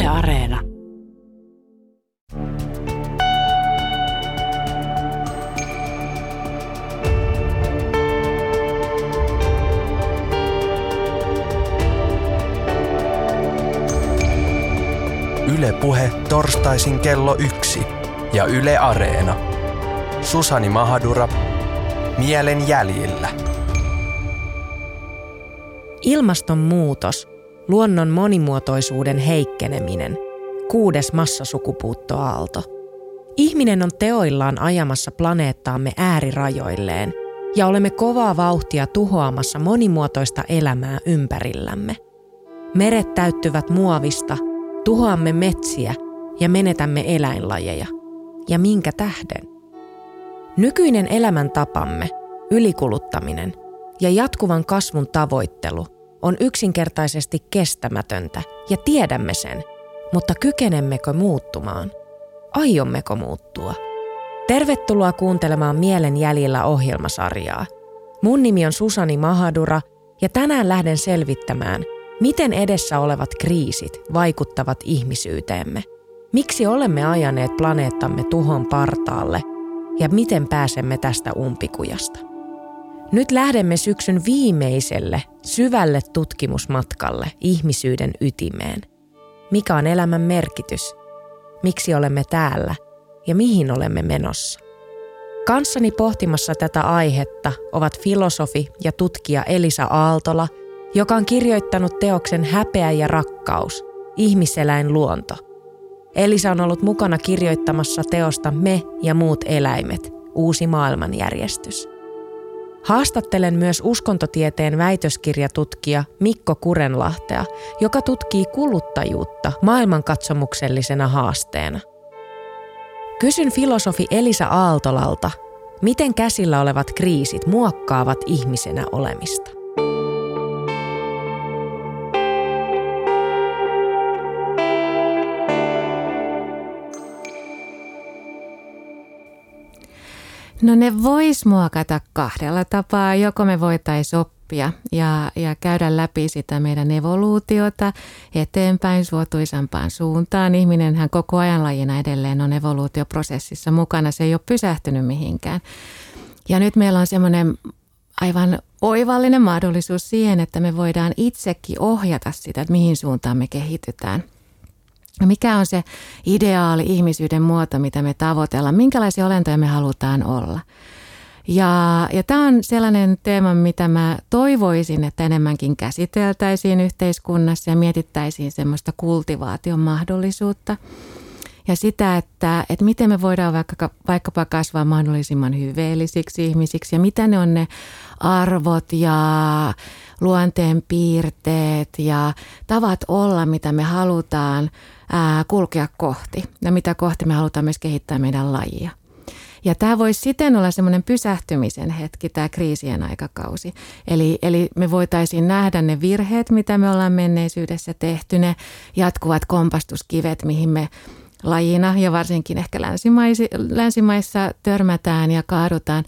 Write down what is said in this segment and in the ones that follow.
Yle Areena. Yle Puhe torstaisin kello 1 ja Yle Areena. Susani Mahadura, Mielen jäljillä. Ilmastonmuutos, luonnon monimuotoisuuden heikkeneminen, 6. massasukupuuttoaalto. Ihminen on teoillaan ajamassa planeettaamme äärirajoilleen ja olemme kovaa vauhtia tuhoamassa monimuotoista elämää ympärillämme. Meret täyttyvät muovista, tuhoamme metsiä ja menetämme eläinlajeja. Ja minkä tähden? Nykyinen elämäntapamme, ylikuluttaminen ja jatkuvan kasvun tavoittelu on yksinkertaisesti kestämätöntä ja tiedämme sen, mutta kykenemmekö muuttumaan? Aiommeko muuttua? Tervetuloa kuuntelemaan Mielen jäljillä -ohjelmasarjaa. Mun nimi on Susani Mahadura ja tänään lähden selvittämään, miten edessä olevat kriisit vaikuttavat ihmisyyteemme. Miksi olemme ajaneet planeettamme tuhon partaalle ja miten pääsemme tästä umpikujasta? Nyt lähdemme syksyn viimeiselle, syvälle tutkimusmatkalle ihmisyyden ytimeen. Mikä on elämän merkitys? Miksi olemme täällä? Ja mihin olemme menossa? Kanssani pohtimassa tätä aihetta ovat filosofi ja tutkija Elisa Aaltola, joka on kirjoittanut teoksen Häpeä ja rakkaus, ihmiseläin luonto. Elisa on ollut mukana kirjoittamassa teosta Me ja muut eläimet, uusi maailmanjärjestys. Haastattelen myös uskontotieteen väitöskirjatutkija Mikko Kurenlahtea, joka tutkii kuluttajuutta maailmankatsomuksellisena haasteena. Kysyn filosofi Elisa Aaltolalta, miten käsillä olevat kriisit muokkaavat ihmisenä olemista. No ne vois muokata kahdella tapaa. Joko me voitaisiin oppia ja käydä läpi sitä meidän evoluutiota eteenpäin suotuisampaan suuntaan. Ihminenhän koko ajan lajina edelleen on evoluutioprosessissa mukana. Se ei ole pysähtynyt mihinkään. Ja nyt meillä on semmoinen aivan oivallinen mahdollisuus siihen, että me voidaan itsekin ohjata sitä, että mihin suuntaan me kehitytään. Mikä on se ideaali ihmisyyden muoto, mitä me tavoitellaan? Minkälaisia olentoja me halutaan olla? Ja tämä on sellainen teema, mitä mä toivoisin, että enemmänkin käsiteltäisiin yhteiskunnassa ja mietittäisiin semmoista kultivaation mahdollisuutta. Ja sitä, että miten me voidaan vaikkapa kasvaa mahdollisimman hyveellisiksi ihmisiksi ja mitä ne on ne arvot ja luonteen piirteet ja tavat olla, mitä me halutaan kulkea kohti ja mitä kohti me halutaan myös kehittää meidän lajia. Ja tämä voisi siten olla semmoinen pysähtymisen hetki, tämä kriisien aikakausi. Eli me voitaisiin nähdä ne virheet, mitä me ollaan menneisyydessä tehty, ne jatkuvat kompastuskivet, mihin me lajina ja varsinkin ehkä länsimaissa törmätään ja kaadutaan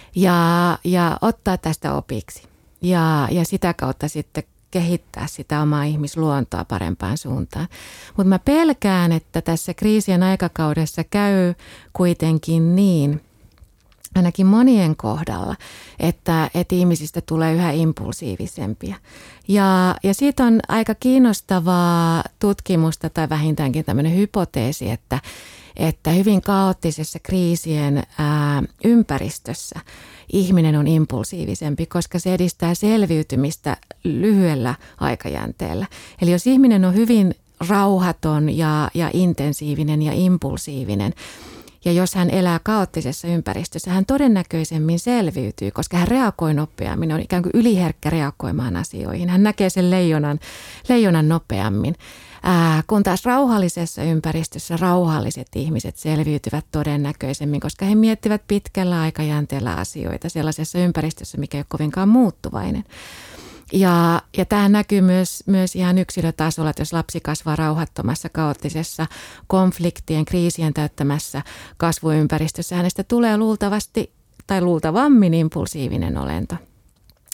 ja ottaa tästä opiksi. Ja sitä kautta sitten kehittää sitä omaa ihmisluontoa parempaan suuntaan. Mutta mä pelkään, että tässä kriisien aikakaudessa käy kuitenkin niin, ainakin monien kohdalla, että että tulee yhä impulsiivisempia. Ja siitä on aika kiinnostavaa tutkimusta tai vähintäänkin tämmöinen hypoteesi, että hyvin kaoottisessa kriisien ympäristössä ihminen on impulsiivisempi, koska se edistää selviytymistä lyhyellä aikajänteellä. Eli jos ihminen on hyvin rauhaton ja intensiivinen ja impulsiivinen, ja jos hän elää kaoottisessa ympäristössä, hän todennäköisemmin selviytyy, koska hän reagoi nopeammin, on ikään kuin yliherkkä reagoimaan asioihin. Hän näkee sen leijonan nopeammin. Kun taas rauhallisessa ympäristössä rauhalliset ihmiset selviytyvät todennäköisemmin, koska he miettivät pitkällä aikajänteellä asioita sellaisessa ympäristössä, mikä ei ole kovinkaan muuttuvainen. Ja tämä näkyy myös ihan yksilötasolla, että jos lapsi kasvaa rauhattomassa, kaoottisessa, konfliktien, kriisien täyttämässä kasvuympäristössä, hänestä tulee luultavammin impulsiivinen olento.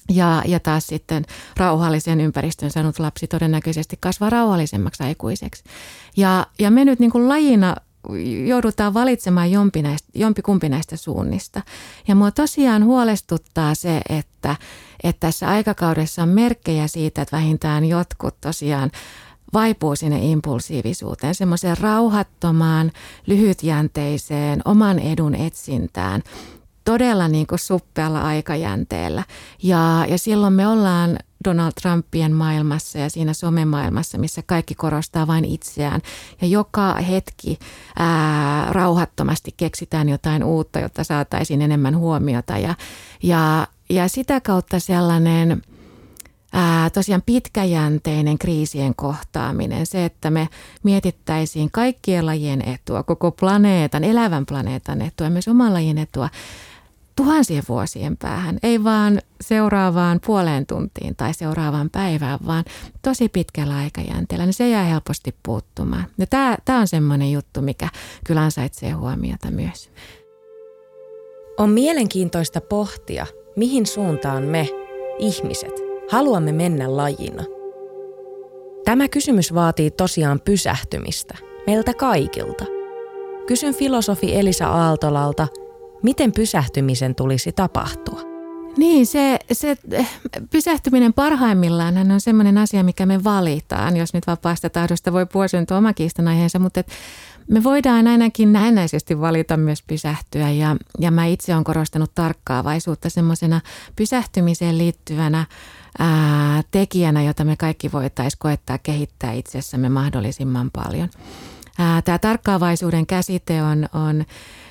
Ja taas sitten rauhallisen ympäristön saanut lapsi todennäköisesti kasvaa rauhallisemmaksi aikuiseksi. Ja me nyt niin kuin lajina joudutaan valitsemaan jompikumpi näistä suunnista. Ja mua tosiaan huolestuttaa se, että tässä aikakaudessa on merkkejä siitä, että vähintään jotkut tosiaan vaipuu sinne impulsiivisuuteen, semmoiseen rauhattomaan, lyhytjänteiseen, oman edun etsintään, todella niin kuin suppealla aikajänteellä. Ja silloin me ollaan Donald Trumpien maailmassa ja siinä somemaailmassa, missä kaikki korostaa vain itseään. Ja joka hetki rauhattomasti keksitään jotain uutta, jotta saataisiin enemmän huomiota. Ja sitä kautta sellainen tosiaan pitkäjänteinen kriisien kohtaaminen, se, että me mietittäisiin kaikkien lajien etua, koko planeetan, elävän planeetan etua ja myös oman lajin etua tuhansien vuosien päähän, ei vaan seuraavaan puoleen tuntiin tai seuraavaan päivään, vaan tosi pitkällä aikajänteellä, niin se jää helposti puuttumaan. Ja tämä on semmoinen juttu, mikä kyllä ansaitsee huomiota myös. On mielenkiintoista pohtia, mihin suuntaan me, ihmiset, haluamme mennä lajina. Tämä kysymys vaatii tosiaan pysähtymistä, meiltä kaikilta. Kysyn filosofi Elisa Aaltolalta, miten pysähtymisen tulisi tapahtua? Niin, se pysähtyminen parhaimmillaan on semmoinen asia, mikä me valitaan, jos nyt vapaasta tahdosta voi puolustaa oma kiistanaiheensa, mutta me voidaan ainakin näennäisesti valita myös pysähtyä ja mä itse olen korostanut tarkkaavaisuutta semmoisena pysähtymiseen liittyvänä tekijänä, jota me kaikki voitaisiin koettaa kehittää itsessämme mahdollisimman paljon. Tämä tarkkaavaisuuden käsite on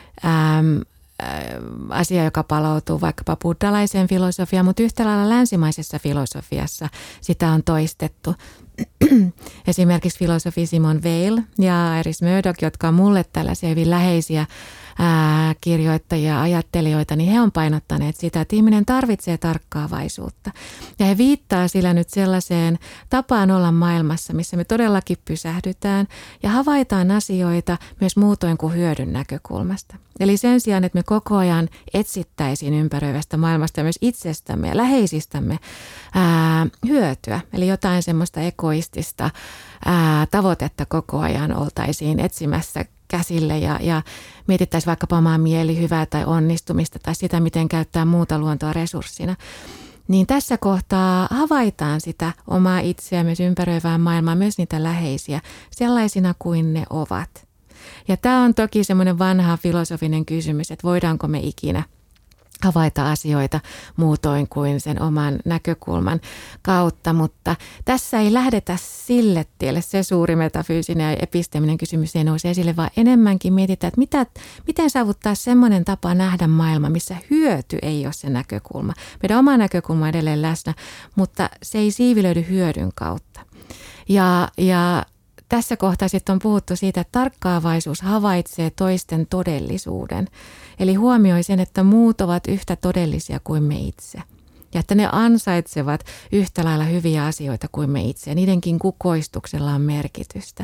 asia, joka palautuu vaikkapa buddhalaiseen filosofiaan, mutta yhtä lailla länsimaisessa filosofiassa sitä on toistettu. Esimerkiksi filosofi Simone Weil ja Iris Murdoch, jotka on mulle tällaisia hyvin läheisiä kirjoittajia, ajattelijoita, niin he on painottaneet sitä, että ihminen tarvitsee tarkkaavaisuutta. Ja he viittaa sillä nyt sellaiseen tapaan olla maailmassa, missä me todellakin pysähdytään ja havaitaan asioita myös muutoin kuin hyödyn näkökulmasta. Eli sen sijaan, että me koko ajan etsittäisiin ympäröivästä maailmasta ja myös itsestämme ja läheisistämme hyötyä, eli jotain semmoista egoistista tavoitetta koko ajan oltaisiin etsimässä käsille ja mietittäisiin vaikkapa omaa mielihyvää tai onnistumista tai sitä, miten käyttää muuta luontoa resurssina. Niin tässä kohtaa havaitaan sitä omaa itseä, myös ympäröivää maailmaa, myös niitä läheisiä, sellaisina kuin ne ovat. Ja tämä on toki semmoinen vanha filosofinen kysymys, että voidaanko me ikinä havaita asioita muutoin kuin sen oman näkökulman kautta, mutta tässä ei lähdetä sille tielle, se suuri metafyysinen ja episteminen kysymys ei nouse esille, vaan enemmänkin mietitään, että miten saavuttaa semmoinen tapa nähdä maailma, missä hyöty ei ole se näkökulma. Meidän oma näkökulma on edelleen läsnä, mutta se ei siivilöidy hyödyn kautta. Ja tässä kohtaa sitten on puhuttu siitä, että tarkkaavaisuus havaitsee toisten todellisuuden. Eli huomioi sen, että muut ovat yhtä todellisia kuin me itse. Ja että ne ansaitsevat yhtä lailla hyviä asioita kuin me itse. Niidenkin kukoistuksella on merkitystä.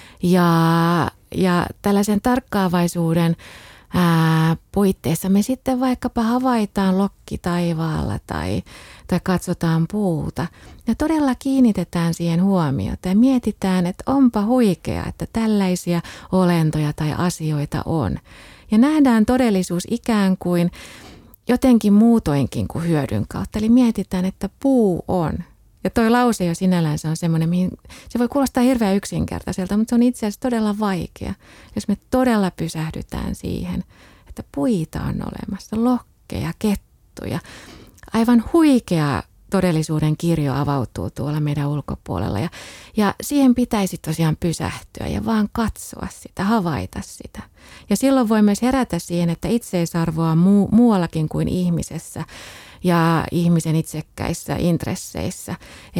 Ja tällaisen tarkkaavaisuuden puitteissa me sitten vaikkapa havaitaan lokki taivaalla tai katsotaan puuta ja todella kiinnitetään siihen huomiota ja mietitään, että onpa huikea, että tällaisia olentoja tai asioita on. Ja nähdään todellisuus ikään kuin jotenkin muutoinkin kuin hyödyn kautta. Eli mietitään, että puu on. Ja toi lause jo sinällään se on semmoinen, mihin se voi kuulostaa hirveän yksinkertaiselta, mutta se on itse asiassa todella vaikea, jos me todella pysähdytään siihen, että puita on olemassa, lokkeja, kettuja. Aivan huikea todellisuuden kirjo avautuu tuolla meidän ulkopuolella ja siihen pitäisi tosiaan pysähtyä ja vaan katsoa sitä, havaita sitä. Ja silloin voi myös herätä siihen, että itseisarvoa muuallakin kuin ihmisessä ja ihmisen itsekkäissä intresseissä.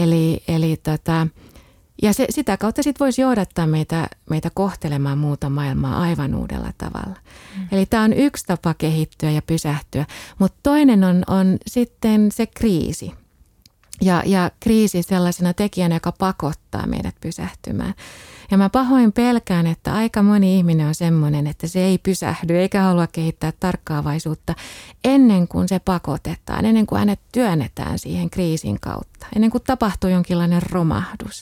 Ja sitä kautta sitten voisi johdattaa meitä kohtelemaan muuta maailmaa aivan uudella tavalla. Eli tämä on yksi tapa kehittyä ja pysähtyä, mutta toinen on sitten se kriisi. ja kriisi sellaisena tekijänä, joka pakottaa meidät pysähtymään. Ja mä pahoin pelkään, että aika moni ihminen on semmoinen, että se ei pysähdy eikä halua kehittää tarkkaavaisuutta ennen kuin se pakotetaan, ennen kuin hänet työnnetään siihen kriisin kautta, ennen kuin tapahtuu jonkinlainen romahdus.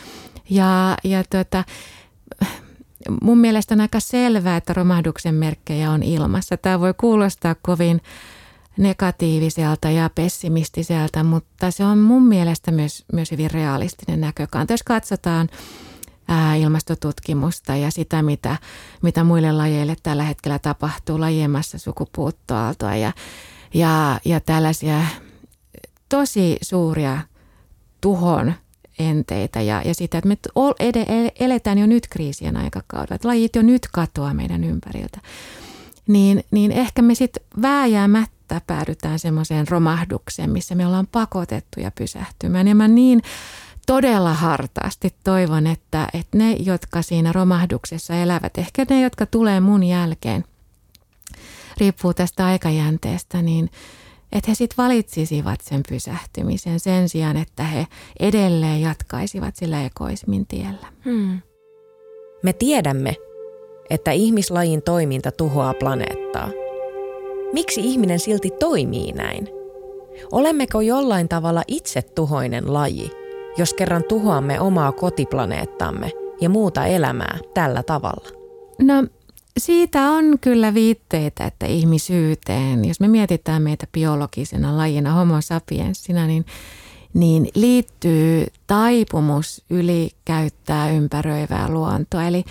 Mun mielestä on aika selvää, että romahduksen merkkejä on ilmassa. Tämä voi kuulostaa kovin negatiiviselta ja pessimistiseltä, mutta se on mun mielestä myös hyvin realistinen näkökanta. Jos katsotaan ilmastotutkimusta ja sitä, mitä muille lajeille tällä hetkellä tapahtuu, lajiemassa sukupuuttoaaltoa ja tällaisia tosi suuria tuhon enteitä ja sitä, että me eletään jo nyt kriisien aikakaudella, että lajit jo nyt katoaa meidän ympäriltä, niin ehkä me sitten vääjäämättä päädytään semmoiseen romahdukseen, missä me ollaan pakotettuja pysähtymään. Ja mä niin todella hartaasti toivon, että ne, jotka siinä romahduksessa elävät, ehkä ne, jotka tulee mun jälkeen, riippuu tästä aikajänteestä, niin että he sitten valitsisivat sen pysähtymisen sen sijaan, että he edelleen jatkaisivat sillä egoismin tiellä. Me tiedämme, että ihmislajin toiminta tuhoaa planeettaa. Miksi ihminen silti toimii näin? Olemmeko jollain tavalla itsetuhoinen laji, jos kerran tuhoamme omaa kotiplaneettamme ja muuta elämää tällä tavalla? No siitä on kyllä viitteitä, että ihmisyyteen, jos me mietitään meitä biologisena lajina, homo sapiensina, niin liittyy taipumus ylikäyttää ympäröivää luontoa. Eli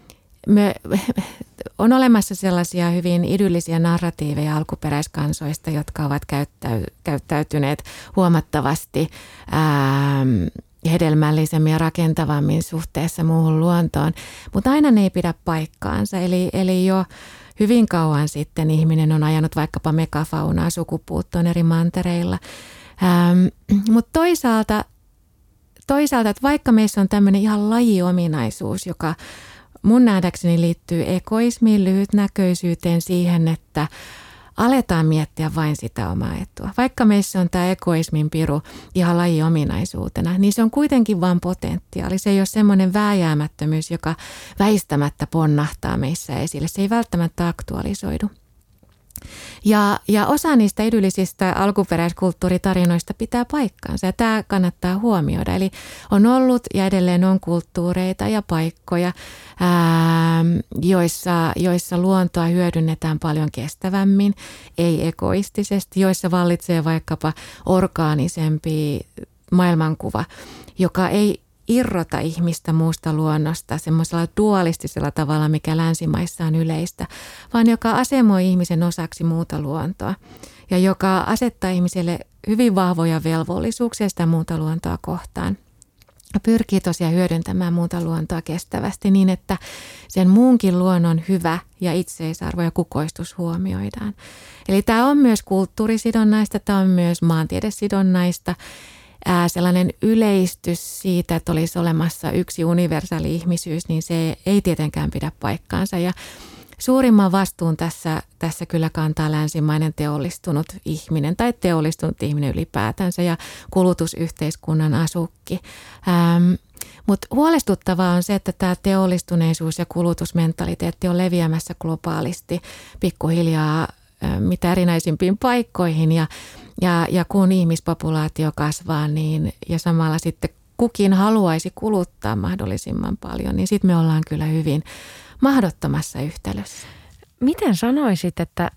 on olemassa sellaisia hyvin idyllisiä narratiiveja alkuperäiskansoista, jotka ovat käyttäytyneet huomattavasti hedelmällisemmin ja rakentavammin suhteessa muuhun luontoon, mutta aina ne ei pidä paikkaansa. Eli jo hyvin kauan sitten ihminen on ajanut vaikkapa megafaunaa sukupuuttoon eri mantereilla. Mutta toisaalta, että vaikka meissä on tämmöinen ihan lajiominaisuus, joka mun nähdäkseni liittyy egoismiin, lyhytnäköisyyteen, siihen, että aletaan miettiä vain sitä omaa etua. Vaikka meissä on tämä egoismin piru ihan lajiominaisuutena, niin se on kuitenkin vain potentiaali. Se ei ole semmoinen vääjäämättömyys, joka väistämättä ponnahtaa meissä esille. Se ei välttämättä aktualisoidu. Ja osa niistä idyllisistä alkuperäiskulttuuritarinoista pitää paikkaansa ja tämä kannattaa huomioida. Eli on ollut ja edelleen on kulttuureita ja paikkoja, joissa luontoa hyödynnetään paljon kestävämmin, ei egoistisesti, joissa vallitsee vaikkapa orgaanisempi maailmankuva, joka ei irrota ihmistä muusta luonnosta semmoisella dualistisella tavalla, mikä länsimaissa on yleistä, vaan joka asemoi ihmisen osaksi muuta luontoa ja joka asettaa ihmiselle hyvin vahvoja velvollisuuksia sitä muuta luontoa kohtaan. Pyrkii tosiaan hyödyntämään muuta luontoa kestävästi niin, että sen muunkin luonnon hyvä ja itseisarvo ja kukoistus huomioidaan. Eli tämä on myös kulttuurisidonnaista, tämä on myös maantiedesidonnaista. Sellainen yleistys siitä, että olisi olemassa yksi universaali ihmisyys, niin se ei tietenkään pidä paikkaansa. Ja suurimman vastuun tässä kyllä kantaa länsimainen teollistunut ihminen tai teollistunut ihminen ylipäätänsä ja kulutusyhteiskunnan asukki. Mutta huolestuttavaa on se, että tämä teollistuneisuus ja kulutusmentaliteetti on leviämässä globaalisti pikkuhiljaa mitä erinäisimpiin paikkoihin ja kun ihmispopulaatio kasvaa niin, ja samalla sitten kukin haluaisi kuluttaa mahdollisimman paljon, niin sitten me ollaan kyllä hyvin mahdottomassa yhtälössä. Miten sanoisit, että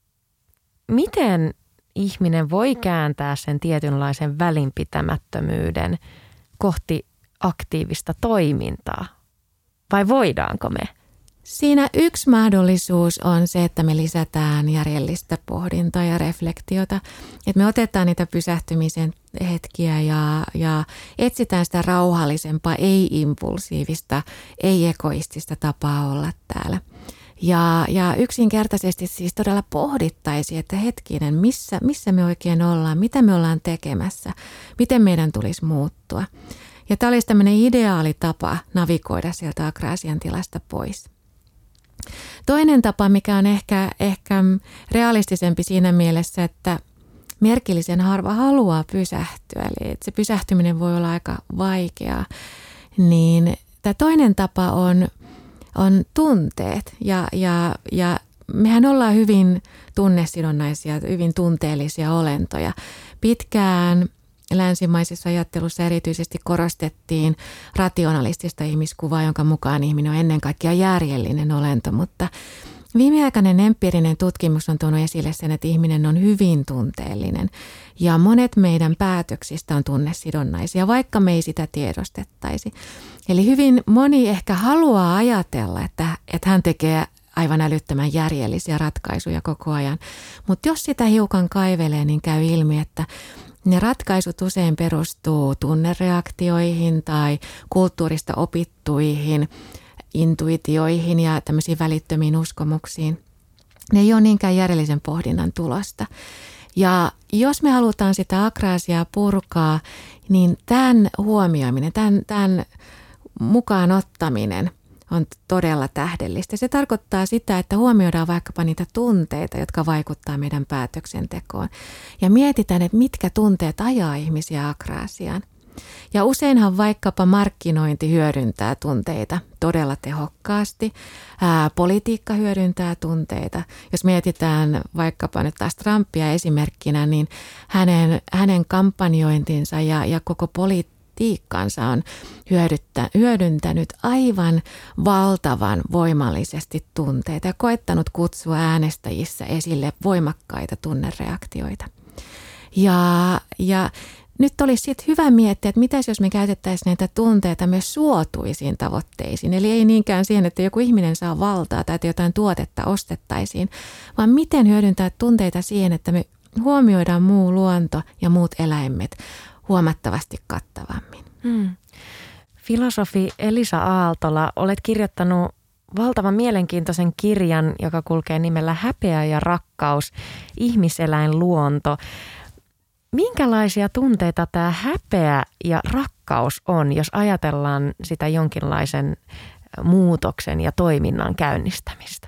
miten ihminen voi kääntää sen tietynlaisen välinpitämättömyyden kohti aktiivista toimintaa? Vai voidaanko me? Siinä yksi mahdollisuus on se, että me lisätään järjellistä pohdintaa ja reflektiota. Että me otetaan niitä pysähtymisen hetkiä ja etsitään sitä rauhallisempaa, ei-impulsiivista, ei-egoistista tapaa olla täällä. Ja yksinkertaisesti siis todella pohdittaisiin, että hetkinen, missä me oikein ollaan, mitä me ollaan tekemässä, miten meidän tulisi muuttua. Ja tämä olisi tämmöinen ideaali tapa navigoida sieltä akraasian tilasta pois. Toinen tapa, mikä on ehkä realistisempi siinä mielessä, että merkillisen harva haluaa pysähtyä, eli että se pysähtyminen voi olla aika vaikeaa, niin tämä toinen tapa on tunteet ja mehän ollaan hyvin tunnesidonnaisia, hyvin tunteellisia olentoja. Pitkään länsimaisessa ajattelussa erityisesti korostettiin rationalistista ihmiskuvaa, jonka mukaan ihminen on ennen kaikkea järjellinen olento, mutta viimeaikainen empiirinen tutkimus on tuonut esille sen, että ihminen on hyvin tunteellinen ja monet meidän päätöksistä on tunnesidonnaisia, vaikka me ei sitä tiedostettaisi. Eli hyvin moni ehkä haluaa ajatella, että hän tekee aivan älyttömän järjellisiä ratkaisuja koko ajan, mutta jos sitä hiukan kaivelee, niin käy ilmi, että ne ratkaisut usein perustuu tunnereaktioihin tai kulttuurista opittuihin intuitioihin ja tämmöisiin välittömiin uskomuksiin. Ne ei ole niinkään järjellisen pohdinnan tulosta. Ja jos me halutaan sitä akraasiaa purkaa, niin tämän huomioiminen, tämän mukaan ottaminen on todella tähdellistä. Se tarkoittaa sitä, että huomioidaan vaikkapa niitä tunteita, jotka vaikuttaa meidän päätöksentekoon. Ja mietitään, että mitkä tunteet ajaa ihmisiä akraasiaan. Ja useinhan vaikkapa markkinointi hyödyntää tunteita todella tehokkaasti. Politiikka hyödyntää tunteita. Jos mietitään vaikkapa nyt taas Trumpia esimerkkinä, niin hänen kampanjointinsa ja koko politiikkansa on hyödyntänyt aivan valtavan voimallisesti tunteita ja koettanut kutsua äänestäjissä esille voimakkaita tunnereaktioita. Ja nyt olisi sitten hyvä miettiä, että mitäs jos me käytettäisiin näitä tunteita myös suotuisiin tavoitteisiin. Eli ei niinkään siihen, että joku ihminen saa valtaa tai että jotain tuotetta ostettaisiin, vaan miten hyödyntää tunteita siihen, että me huomioidaan muu luonto ja muut eläimet huomattavasti kattavammin. Filosofi Elisa Aaltola, olet kirjoittanut valtavan mielenkiintoisen kirjan, joka kulkee nimellä Häpeä ja rakkaus, ihmiseläin luonto. Minkälaisia tunteita tämä häpeä ja rakkaus on, jos ajatellaan sitä jonkinlaisen muutoksen ja toiminnan käynnistämistä?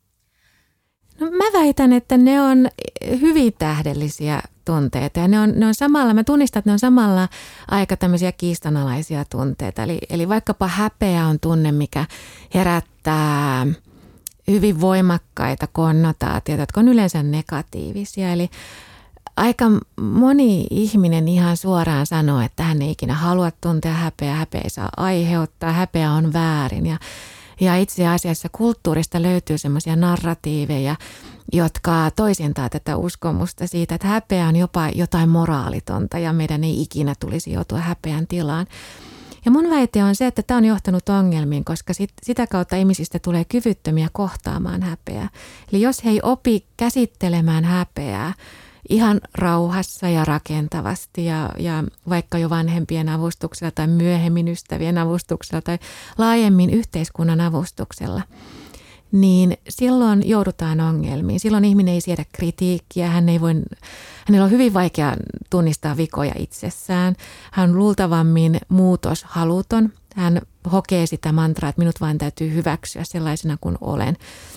No mä väitän, että ne on hyvin tähdellisiä tunteita ja ne on samalla, mä tunnistan, että ne on samalla aika tämmöisiä kiistanalaisia tunteita. Eli vaikkapa häpeä on tunne, mikä herättää hyvin voimakkaita konnotaatioita, jotka on yleensä negatiivisia. Eli aika moni ihminen ihan suoraan sanoo, että hän ei ikinä halua tuntea häpeä, häpeä ei saa aiheuttaa, häpeä on väärin. Ja itse asiassa kulttuurista löytyy semmoisia narratiiveja, jotka toisintaa tätä uskomusta siitä, että häpeä on jopa jotain moraalitonta ja meidän ei ikinä tulisi joutua häpeän tilaan. Ja mun väite on se, että tämä on johtanut ongelmiin, koska sitä kautta ihmisistä tulee kyvyttömiä kohtaamaan häpeää. Eli jos he ei opi käsittelemään häpeää ihan rauhassa ja rakentavasti ja vaikka jo vanhempien avustuksella tai myöhemmin ystävien avustuksella tai laajemmin yhteiskunnan avustuksella, niin silloin joudutaan ongelmiin. Silloin ihminen ei siedä kritiikkiä, hänellä on hyvin vaikea tunnistaa vikoja itsessään. Hän on luultavammin muutoshaluton. Hän hokee sitä mantraa, että minut vain täytyy hyväksyä sellaisena kuin olen.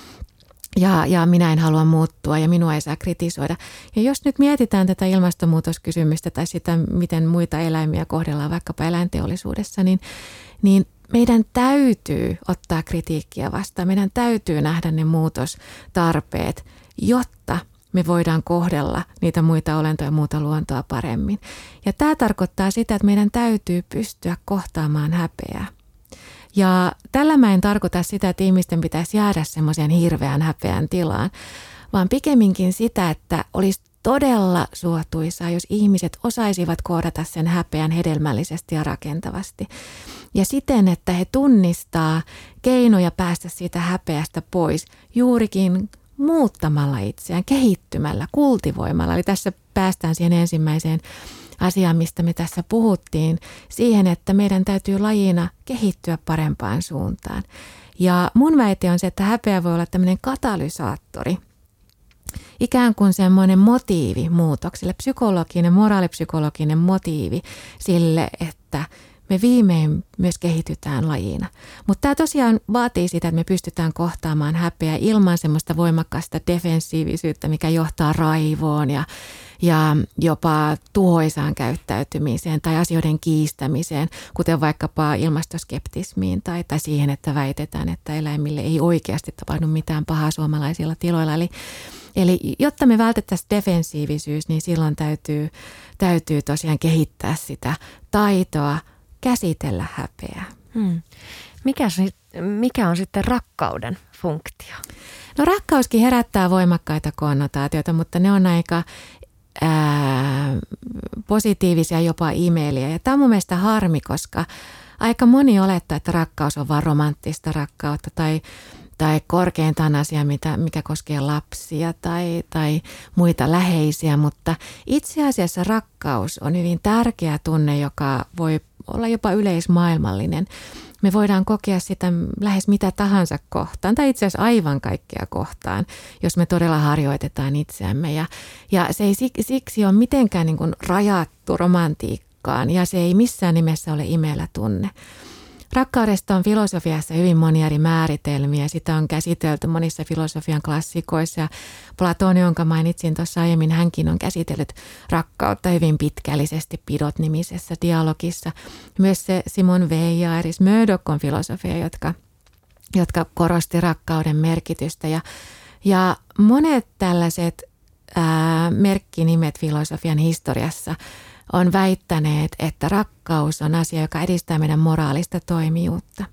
Ja minä en halua muuttua ja minua ei saa kritisoida. Ja jos nyt mietitään tätä ilmastonmuutoskysymystä tai sitä, miten muita eläimiä kohdellaan vaikkapa eläinteollisuudessa, niin meidän täytyy ottaa kritiikkiä vastaan. Meidän täytyy nähdä ne muutostarpeet, jotta me voidaan kohdella niitä muita olentoja ja muuta luontoa paremmin. Ja tämä tarkoittaa sitä, että meidän täytyy pystyä kohtaamaan häpeää. Ja tällä mä en tarkoita sitä, että ihmisten pitäisi jäädä semmoisen hirveän häpeän tilaan, vaan pikemminkin sitä, että olisi todella suotuisaa, jos ihmiset osaisivat kohdata sen häpeän hedelmällisesti ja rakentavasti. Ja siten, että he tunnistaa keinoja päästä siitä häpeästä pois juurikin muuttamalla itseään, kehittymällä, kultivoimalla. Eli tässä päästään siihen ensimmäiseen asiaan, mistä me tässä puhuttiin, siihen, että meidän täytyy lajina kehittyä parempaan suuntaan. Ja mun väite on se, että häpeä voi olla tämmöinen katalysaattori, ikään kuin semmoinen motiivi muutokselle, psykologinen, moraalipsykologinen motiivi sille, että me viimein myös kehitytään lajina. Mutta tämä tosiaan vaatii sitä, että me pystytään kohtaamaan häpeää ilman semmoista voimakkaasta defensiivisyyttä, mikä johtaa raivoon ja jopa tuhoisaan käyttäytymiseen tai asioiden kiistämiseen, kuten vaikkapa ilmastoskeptismiin tai siihen, että väitetään, että eläimille ei oikeasti tapahdu mitään pahaa suomalaisilla tiloilla. Eli jotta me vältettäisiin defensiivisyys, niin silloin täytyy tosiaan kehittää sitä taitoa käsitellä häpeää. Mikä on sitten rakkauden funktio? No rakkauskin herättää voimakkaita konnotaatioita, mutta ne on aika positiivisia, jopa imeliä. Ja tämä on mun mielestä harmi, koska aika moni olettaa, että rakkaus on vain romanttista rakkautta tai korkeintaan asia, mikä koskee lapsia tai muita läheisiä, mutta itse asiassa rakkaus on hyvin tärkeä tunne, joka voi olla jopa yleismaailmallinen. Me voidaan kokea sitä lähes mitä tahansa kohtaan tai itse asiassa aivan kaikkea kohtaan, jos me todella harjoitetaan itseämme. Ja se ei siksi ole mitenkään niin kuin rajattu romantiikkaan ja se ei missään nimessä ole imelä tunne. Rakkaudesta on filosofiassa hyvin monia eri määritelmiä. Sitä on käsitelty monissa filosofian klassikoissa ja Platon, jonka mainitsin tuossa aiemmin, hänkin on käsitellyt rakkautta hyvin pitkällisesti Pidot-nimisessä dialogissa. Myös se Simon Weil ja Iris Murdoch on filosofia, jotka korosti rakkauden merkitystä. Ja monet tällaiset merkkinimet filosofian historiassa on väittäneet, että rakkaus on asia, joka edistää meidän moraalista toimijuutta.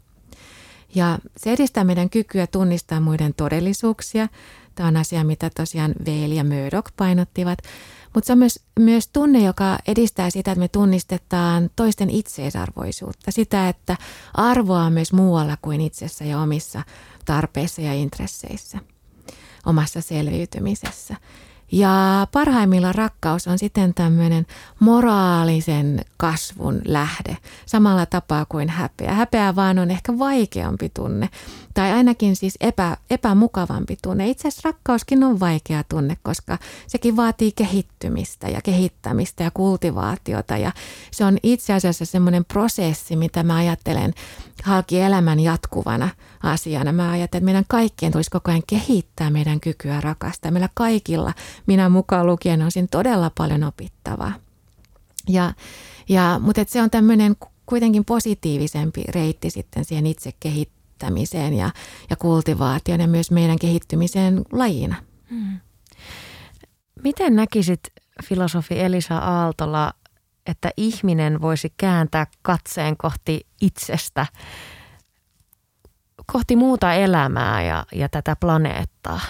Ja se edistää meidän kykyä tunnistaa muiden todellisuuksia. Tämä on asia, mitä tosiaan Weil ja Murdoch painottivat. Mutta se on myös tunne, joka edistää sitä, että me tunnistetaan toisten itseisarvoisuutta. Sitä, että arvoa on myös muualla kuin itsessä ja omissa tarpeissa ja intresseissä, omassa selviytymisessä. Ja parhaimmillaan rakkaus on sitten tämmöinen moraalisen kasvun lähde, samalla tapaa kuin häpeä. Häpeä vaan on ehkä vaikeampi tunne, tai ainakin siis epämukavampi tunne. Itse asiassa rakkauskin on vaikea tunne, koska sekin vaatii kehittymistä ja kehittämistä ja kultivaatiota. Ja se on itse asiassa semmoinen prosessi, mitä mä ajattelen halki elämän jatkuvana asiana. Mä ajattelen, että meidän kaikkien tulisi koko ajan kehittää meidän kykyä rakastaa. Meillä kaikilla, minä mukaan lukien, on siinä todella paljon opittavaa. Mutta se on tämmöinen kuitenkin positiivisempi reitti sitten siihen itse kehittämiseen ja kultivaatioon ja myös meidän kehittymiseen lajina. Miten näkisit, filosofi Elisa Aaltola, että ihminen voisi kääntää katseen kohti itsestä, kohti muuta elämää ja tätä planeettaa?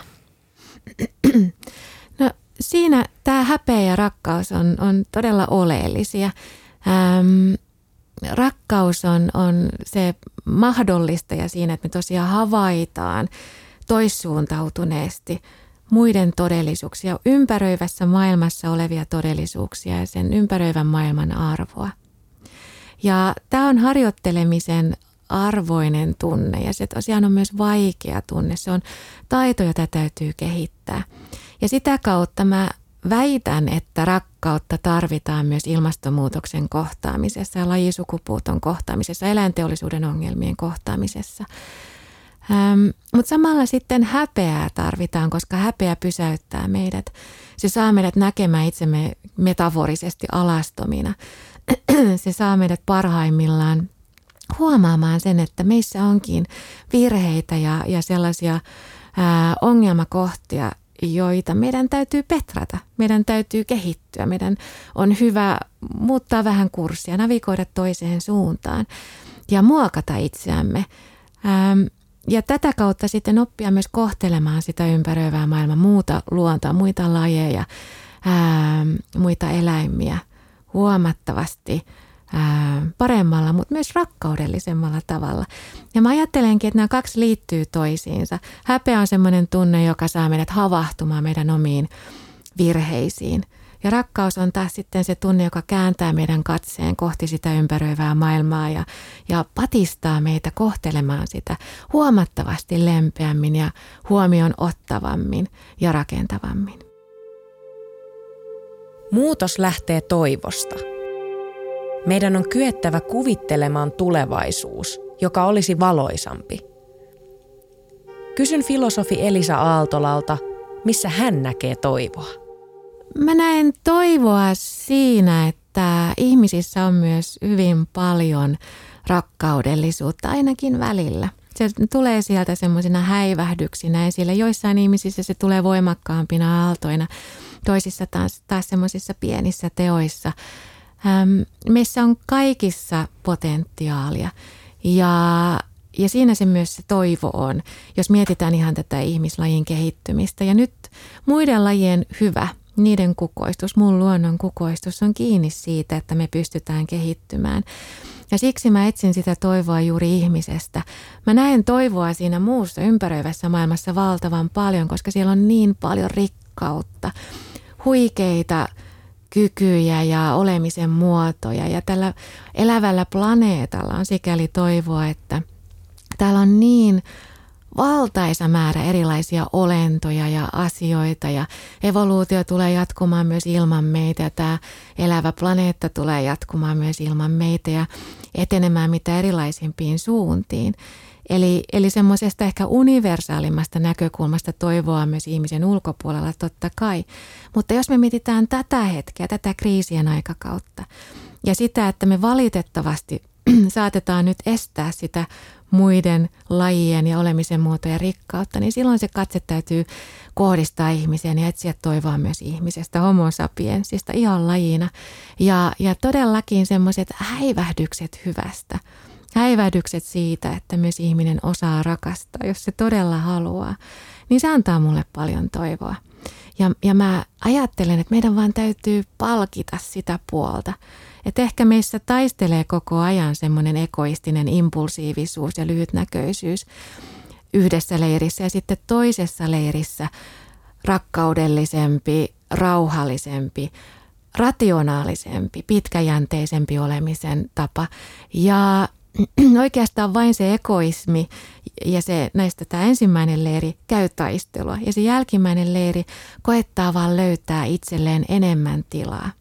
No siinä tämä häpeä ja rakkaus on todella oleellisia. Rakkaus on se mahdollistaja siinä, että me tosiaan havaitaan toissuuntautuneesti muiden todellisuuksia, ympäröivässä maailmassa olevia todellisuuksia ja sen ympäröivän maailman arvoa. Ja tämä on harjoittelemisen arvoinen tunne ja se tosiaan on myös vaikea tunne. Se on taito, jota täytyy kehittää. Ja sitä kautta mä väitän, että rakkautta tarvitaan myös ilmastonmuutoksen kohtaamisessa ja lajisukupuuton kohtaamisessa, eläinteollisuuden ongelmien kohtaamisessa. Mutta samalla sitten häpeää tarvitaan, koska häpeä pysäyttää meidät. Se saa meidät näkemään itsemme metaforisesti alastomina. Se saa meidät parhaimmillaan huomaamaan sen, että meissä onkin virheitä ja sellaisia ongelmakohtia, joita meidän täytyy petrata, meidän täytyy kehittyä, meidän on hyvä muuttaa vähän kurssia, navigoida toiseen suuntaan ja muokata itseämme. Ja tätä kautta sitten oppia myös kohtelemaan sitä ympäröivää maailmaa, muuta luontoa, muita lajeja, muita eläimiä huomattavasti paremmalla, mutta myös rakkaudellisemmalla tavalla. Ja mä ajattelenkin, että nämä kaksi liittyy toisiinsa. Häpeä on semmoinen tunne, joka saa meidät havahtumaan meidän omiin virheisiin. Ja rakkaus on taas sitten se tunne, joka kääntää meidän katseen kohti sitä ympäröivää maailmaa ja patistaa meitä kohtelemaan sitä huomattavasti lempeämmin ja huomioon ottavammin ja rakentavammin. Muutos lähtee toivosta. Meidän on kyettävä kuvittelemaan tulevaisuus, joka olisi valoisampi. Kysyn filosofi Elisa Aaltolalta, missä hän näkee toivoa. Mä näen toivoa siinä, että ihmisissä on myös hyvin paljon rakkaudellisuutta ainakin välillä. Se tulee sieltä semmoisina häivähdyksinä esille. Joissain ihmisissä se tulee voimakkaampina aaltoina, toisissa taas semmoisissa pienissä teoissa. Meissä on kaikissa potentiaalia ja siinä se myös se toivo on, jos mietitään ihan tätä ihmislajin kehittymistä. Ja nyt muiden lajien hyvä, niiden kukoistus, muun luonnon kukoistus on kiinni siitä, että me pystytään kehittymään. Ja siksi mä etsin sitä toivoa juuri ihmisestä. Mä näen toivoa siinä muussa ympäröivässä maailmassa valtavan paljon, koska siellä on niin paljon rikkautta, huikeita kykyjä ja olemisen muotoja. Ja tällä elävällä planeetalla on sikäli toivoa, että täällä on niin valtaisa määrä erilaisia olentoja ja asioita ja evoluutio tulee jatkumaan myös ilman meitä ja tämä elävä planeetta tulee jatkumaan myös ilman meitä ja etenemään mitä erilaisimpiin suuntiin. Eli semmoisesta ehkä universaalimmasta näkökulmasta toivoa myös ihmisen ulkopuolella totta kai. Mutta jos me mietitään tätä hetkeä, tätä kriisien aikakautta ja sitä, että me valitettavasti saatetaan nyt estää sitä muiden lajien ja olemisen muotojen rikkautta, niin silloin se katse täytyy kohdistaa ihmiseen ja etsiä toivoa myös ihmisestä, homo sapiensista ihan lajina. Ja todellakin semmoiset häivähdykset hyvästä, häivähdykset siitä, että myös ihminen osaa rakastaa, jos se todella haluaa, niin se antaa mulle paljon toivoa. Ja mä ajattelen, että meidän vaan täytyy palkita sitä puolta. Että ehkä meissä taistelee koko ajan semmoinen egoistinen impulsiivisuus ja lyhytnäköisyys yhdessä leirissä ja sitten toisessa leirissä rakkaudellisempi, rauhallisempi, rationaalisempi, pitkäjänteisempi olemisen tapa. Ja oikeastaan vain se egoismi ja se näistä tämä ensimmäinen leiri käy taistelua ja se jälkimmäinen leiri koettaa vaan löytää itselleen enemmän tilaa.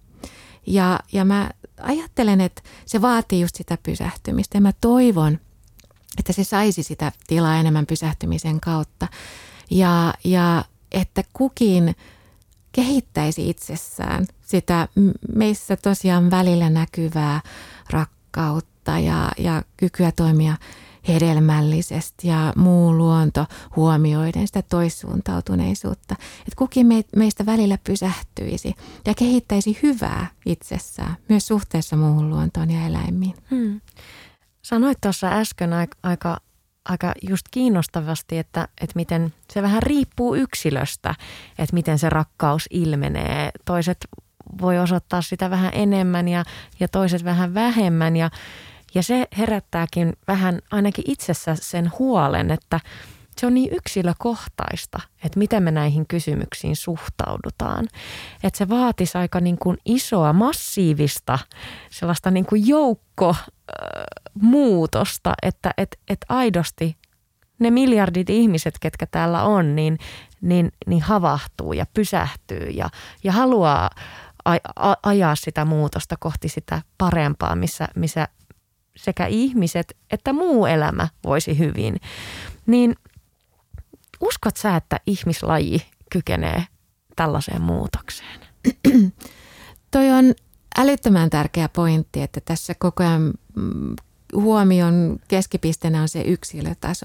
Ja mä ajattelen, että se vaatii just sitä pysähtymistä ja mä toivon, että se saisi sitä tilaa enemmän pysähtymisen kautta ja että kukin kehittäisi itsessään sitä meissä tosiaan välillä näkyvää rakkautta ja kykyä toimia hedelmällisesti ja muu luonto huomioiden sitä toissuuntautuneisuutta. Että kukin meistä välillä pysähtyisi ja kehittäisi hyvää itsessään, myös suhteessa muuhun luontoon ja eläimiin. Sanoit tuossa äsken aika just kiinnostavasti, että miten se vähän riippuu yksilöstä, että miten se rakkaus ilmenee. Toiset voi osoittaa sitä vähän enemmän ja toiset vähän vähemmän ja se herättääkin vähän ainakin itsessä sen huolen, että se on niin yksilökohtaista, että miten me näihin kysymyksiin suhtaudutaan. Että se vaatisi aika niin kuin isoa, massiivista sellaista niin kuin joukkomuutosta, että aidosti ne miljardit ihmiset, ketkä täällä on, niin havahtuu ja pysähtyy ja haluaa ajaa sitä muutosta kohti sitä parempaa, missä sekä ihmiset että muu elämä voisi hyvin. Niin uskot sä, että ihmislaji kykenee tällaiseen muutokseen? Toi on älyttömän tärkeä pointti, että tässä koko ajan huomion keskipisteenä on se yksilötaso.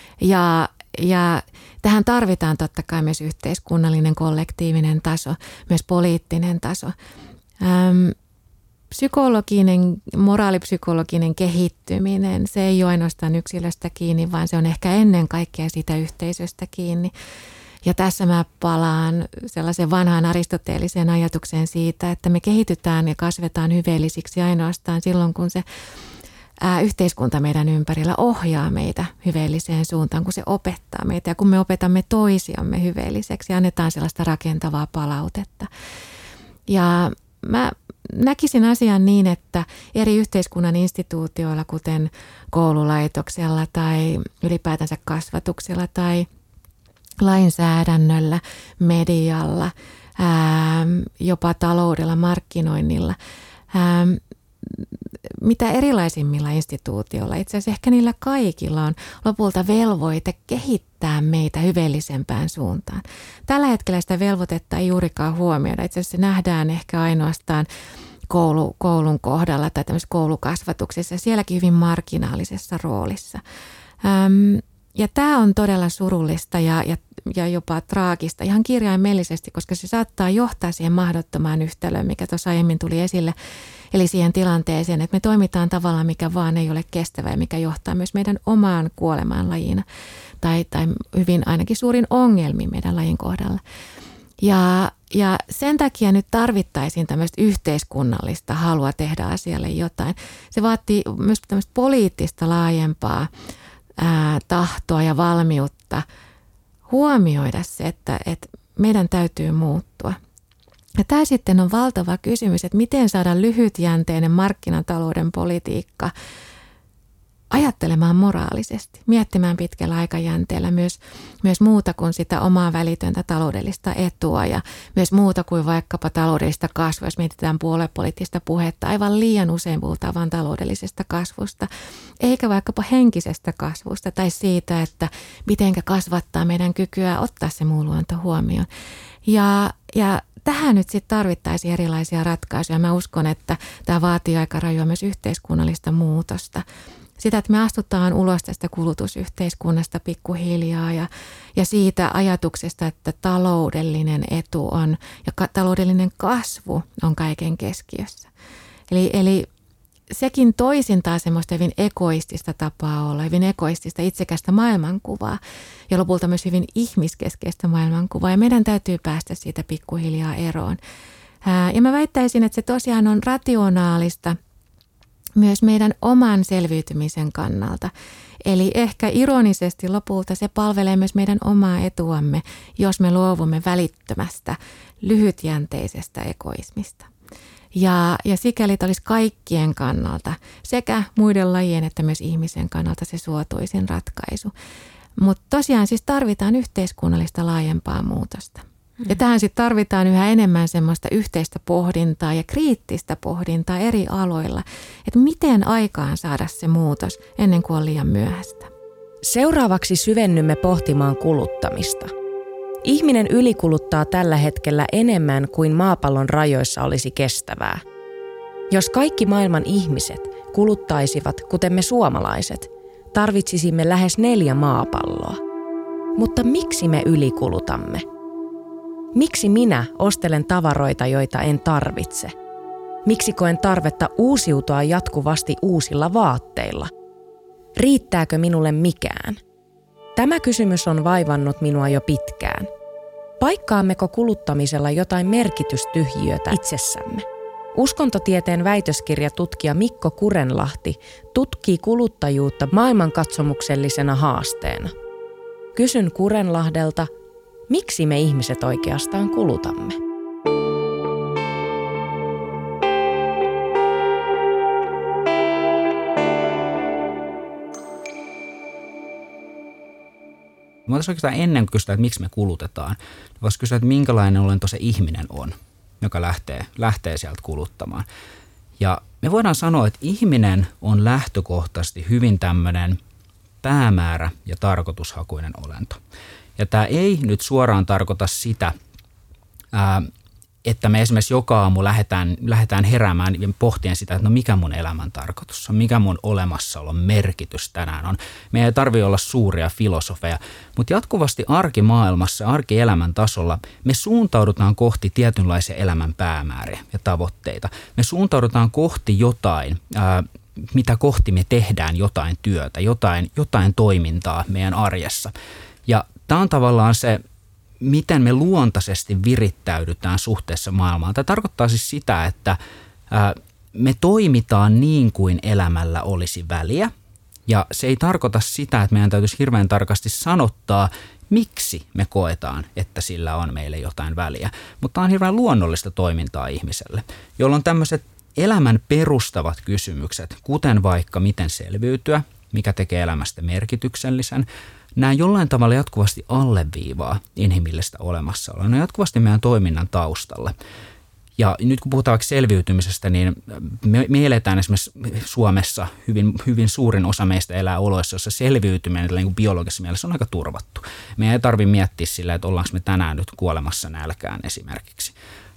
Ja tähän tarvitaan totta kai myös yhteiskunnallinen, kollektiivinen taso, myös poliittinen taso. Moraalipsykologinen kehittyminen, se ei ole ainoastaan yksilöstä kiinni, vaan se on ehkä ennen kaikkea siitä yhteisöstä kiinni. Ja tässä mä palaan sellaisen vanhaan aristoteeliseen ajatukseen siitä, että me kehitytään ja kasvetaan hyveellisiksi ainoastaan silloin, kun se yhteiskunta meidän ympärillä ohjaa meitä hyveelliseen suuntaan, kun se opettaa meitä ja kun me opetamme toisiamme hyveelliseksi ja annetaan sellaista rakentavaa palautetta. Ja mä näkisin asian niin, että eri yhteiskunnan instituutioilla, kuten koululaitoksella tai ylipäätänsä kasvatuksella tai lainsäädännöllä, medialla, jopa taloudella, markkinoinnilla, mitä erilaisimmilla instituutioilla, itse asiassa ehkä niillä kaikilla on lopulta velvoite kehittää meitä hyveellisempään suuntaan. Tällä hetkellä sitä velvoitetta ei juurikaan huomioida. Itse asiassa se nähdään ehkä ainoastaan koulun kohdalla tai tämmöisessä koulukasvatuksessa, sielläkin hyvin marginaalisessa roolissa. Ja tämä on todella surullista ja jopa traagista ihan kirjaimellisesti, koska se saattaa johtaa siihen mahdottomaan yhtälöön, mikä tuossa aiemmin tuli esille. Eli siihen tilanteeseen, että me toimitaan tavalla, mikä vaan ei ole kestävä ja mikä johtaa myös meidän omaan kuolemaan lajina tai hyvin ainakin suurin ongelmiin meidän lajin kohdalla. Ja sen takia nyt tarvittaisiin tämmöistä yhteiskunnallista halua tehdä asialle jotain. Se vaatii myös tämmöistä poliittista laajempaa tahtoa ja valmiutta huomioida se, että meidän täytyy muuttua. Ja tämä sitten on valtava kysymys, että miten saada lyhytjänteinen markkinatalouden politiikka ajattelemaan moraalisesti, miettimään pitkällä aikajänteellä myös muuta kuin sitä omaa välitöntä taloudellista etua ja myös muuta kuin vaikkapa taloudellista kasvua. Jos mietitään puoluepoliittista puhetta, aivan liian usein puhutaan vain taloudellisesta kasvusta, eikä vaikkapa henkisestä kasvusta tai siitä, että mitenkä kasvattaa meidän kykyä ottaa se muu luonto huomioon. Ja tähän nyt sitten tarvittaisiin erilaisia ratkaisuja. Mä uskon, että tämä vaatii aika rajua myös yhteiskunnallista muutosta. Sitä, että me astutaan ulos tästä kulutusyhteiskunnasta pikkuhiljaa ja siitä ajatuksesta, että taloudellinen etu on ja taloudellinen kasvu on kaiken keskiössä. Eli sekin toisintaa semmoista hyvin egoistista tapaa olla, hyvin egoistista itsekästä maailmankuvaa ja lopulta myös hyvin ihmiskeskeistä maailmankuvaa. Ja meidän täytyy päästä siitä pikkuhiljaa eroon. Ja mä väittäisin, että se tosiaan on rationaalista myös meidän oman selviytymisen kannalta. Eli ehkä ironisesti lopulta se palvelee myös meidän omaa etuamme, jos me luovumme välittömästä, lyhytjänteisestä egoismista. Ja sikäli että olisi kaikkien kannalta, sekä muiden lajien että myös ihmisen kannalta se suotuisin ratkaisu. Mutta tosiaan siis tarvitaan yhteiskunnallista laajempaa muutosta. Ja tähän sitten tarvitaan yhä enemmän semmoista yhteistä pohdintaa ja kriittistä pohdintaa eri aloilla, että miten aikaan saada se muutos ennen kuin on liian myöhäistä. Seuraavaksi syvennymme pohtimaan kuluttamista. Ihminen ylikuluttaa tällä hetkellä enemmän kuin maapallon rajoissa olisi kestävää. Jos kaikki maailman ihmiset kuluttaisivat, kuten me suomalaiset, tarvitsisimme lähes 4 maapalloa. Mutta miksi me ylikulutamme? Miksi minä ostelen tavaroita, joita en tarvitse? Miksi koen tarvetta uusiutua jatkuvasti uusilla vaatteilla? Riittääkö minulle mikään? Tämä kysymys on vaivannut minua jo pitkään. Paikkaammeko kuluttamisella jotain merkitystyhjiötä itsessämme? Uskontotieteen väitöskirjatutkija Mikko Kurenlahti tutkii kuluttajuutta maailmankatsomuksellisena haasteena. Kysyn Kurenlahdelta, miksi me ihmiset oikeastaan kulutamme? Mä voitaisiin oikeastaan ennen kuin kysyä, että miksi me kulutetaan, voisi kysyä, että minkälainen olento se ihminen on, joka lähtee sieltä kuluttamaan. Ja me voidaan sanoa, että ihminen on lähtökohtaisesti hyvin tämmöinen päämäärä- ja tarkoitushakuinen olento. Ja tämä ei nyt suoraan tarkoita sitä, että me esimerkiksi joka aamu lähdetään heräämään ja pohtien sitä, että no mikä mun elämän tarkoitus on, mikä mun olemassaolon merkitys tänään on. Meidän ei tarvitse olla suuria filosofeja, mutta jatkuvasti arkimaailmassa, arkielämän tasolla me suuntaudutaan kohti tietynlaisia elämän päämääriä ja tavoitteita. Me suuntaudutaan kohti jotain, mitä kohti me tehdään jotain työtä, jotain toimintaa meidän arjessa. Ja tämä on tavallaan se, miten me luontaisesti virittäydytään suhteessa maailmaan. Tämä tarkoittaa siis sitä, että me toimitaan niin kuin elämällä olisi väliä. Ja se ei tarkoita sitä, että meidän täytyisi hirveän tarkasti sanottaa, miksi me koetaan, että sillä on meille jotain väliä. Mutta tämä on hirveän luonnollista toimintaa ihmiselle, jolloin tämmöiset elämän perustavat kysymykset, kuten vaikka miten selviytyä, mikä tekee elämästä merkityksellisen, nämä jollain tavalla jatkuvasti alleviivaa inhimillistä olemassaoloa. Ne on jatkuvasti meidän toiminnan taustalla. Ja nyt kun puhutaan vaikka selviytymisestä, niin me eletään esimerkiksi Suomessa, hyvin suurin osa meistä elää oloissa, jossa selviytyminen niin kuin biologisessa mielessä on aika turvattu. Meidän ei tarvitse miettiä sillä, että ollaanko me tänään nyt kuolemassa nälkään esimerkiksi.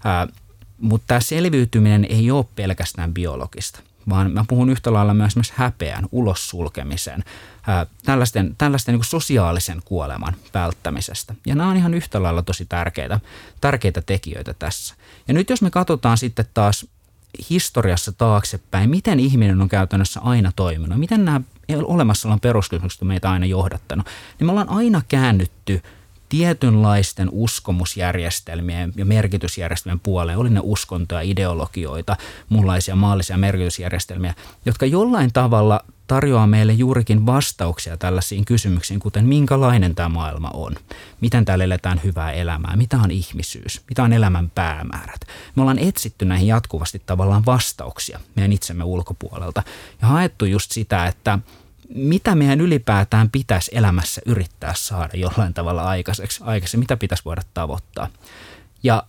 Mutta tämä selviytyminen ei ole pelkästään biologista, vaan mä puhun yhtä lailla myös häpeän, ulos sulkemisen, tällaisten niin kuin sosiaalisen kuoleman välttämisestä. Ja nämä on ihan yhtä lailla tosi tärkeitä tekijöitä tässä. Ja nyt jos me katsotaan sitten taas historiassa taaksepäin, miten ihminen on käytännössä aina toiminut, miten nämä olemassa olevan peruskysymykset on meitä aina johdattanut, niin me ollaan aina käännytty tietynlaisten uskomusjärjestelmien ja merkitysjärjestelmien puoleen, oli ne uskontoja, ideologioita, muunlaisia maallisia merkitysjärjestelmiä, jotka jollain tavalla tarjoaa meille juurikin vastauksia tällaisiin kysymyksiin, kuten minkälainen tämä maailma on, miten täällä eletään hyvää elämää, mitä on ihmisyys, mitä on elämän päämäärät. Me ollaan etsitty näihin jatkuvasti tavallaan vastauksia meidän itsemme ulkopuolelta ja haettu just sitä, että mitä meidän ylipäätään pitäisi elämässä yrittää saada jollain tavalla aikaiseksi, mitä pitäisi voida tavoittaa. Ja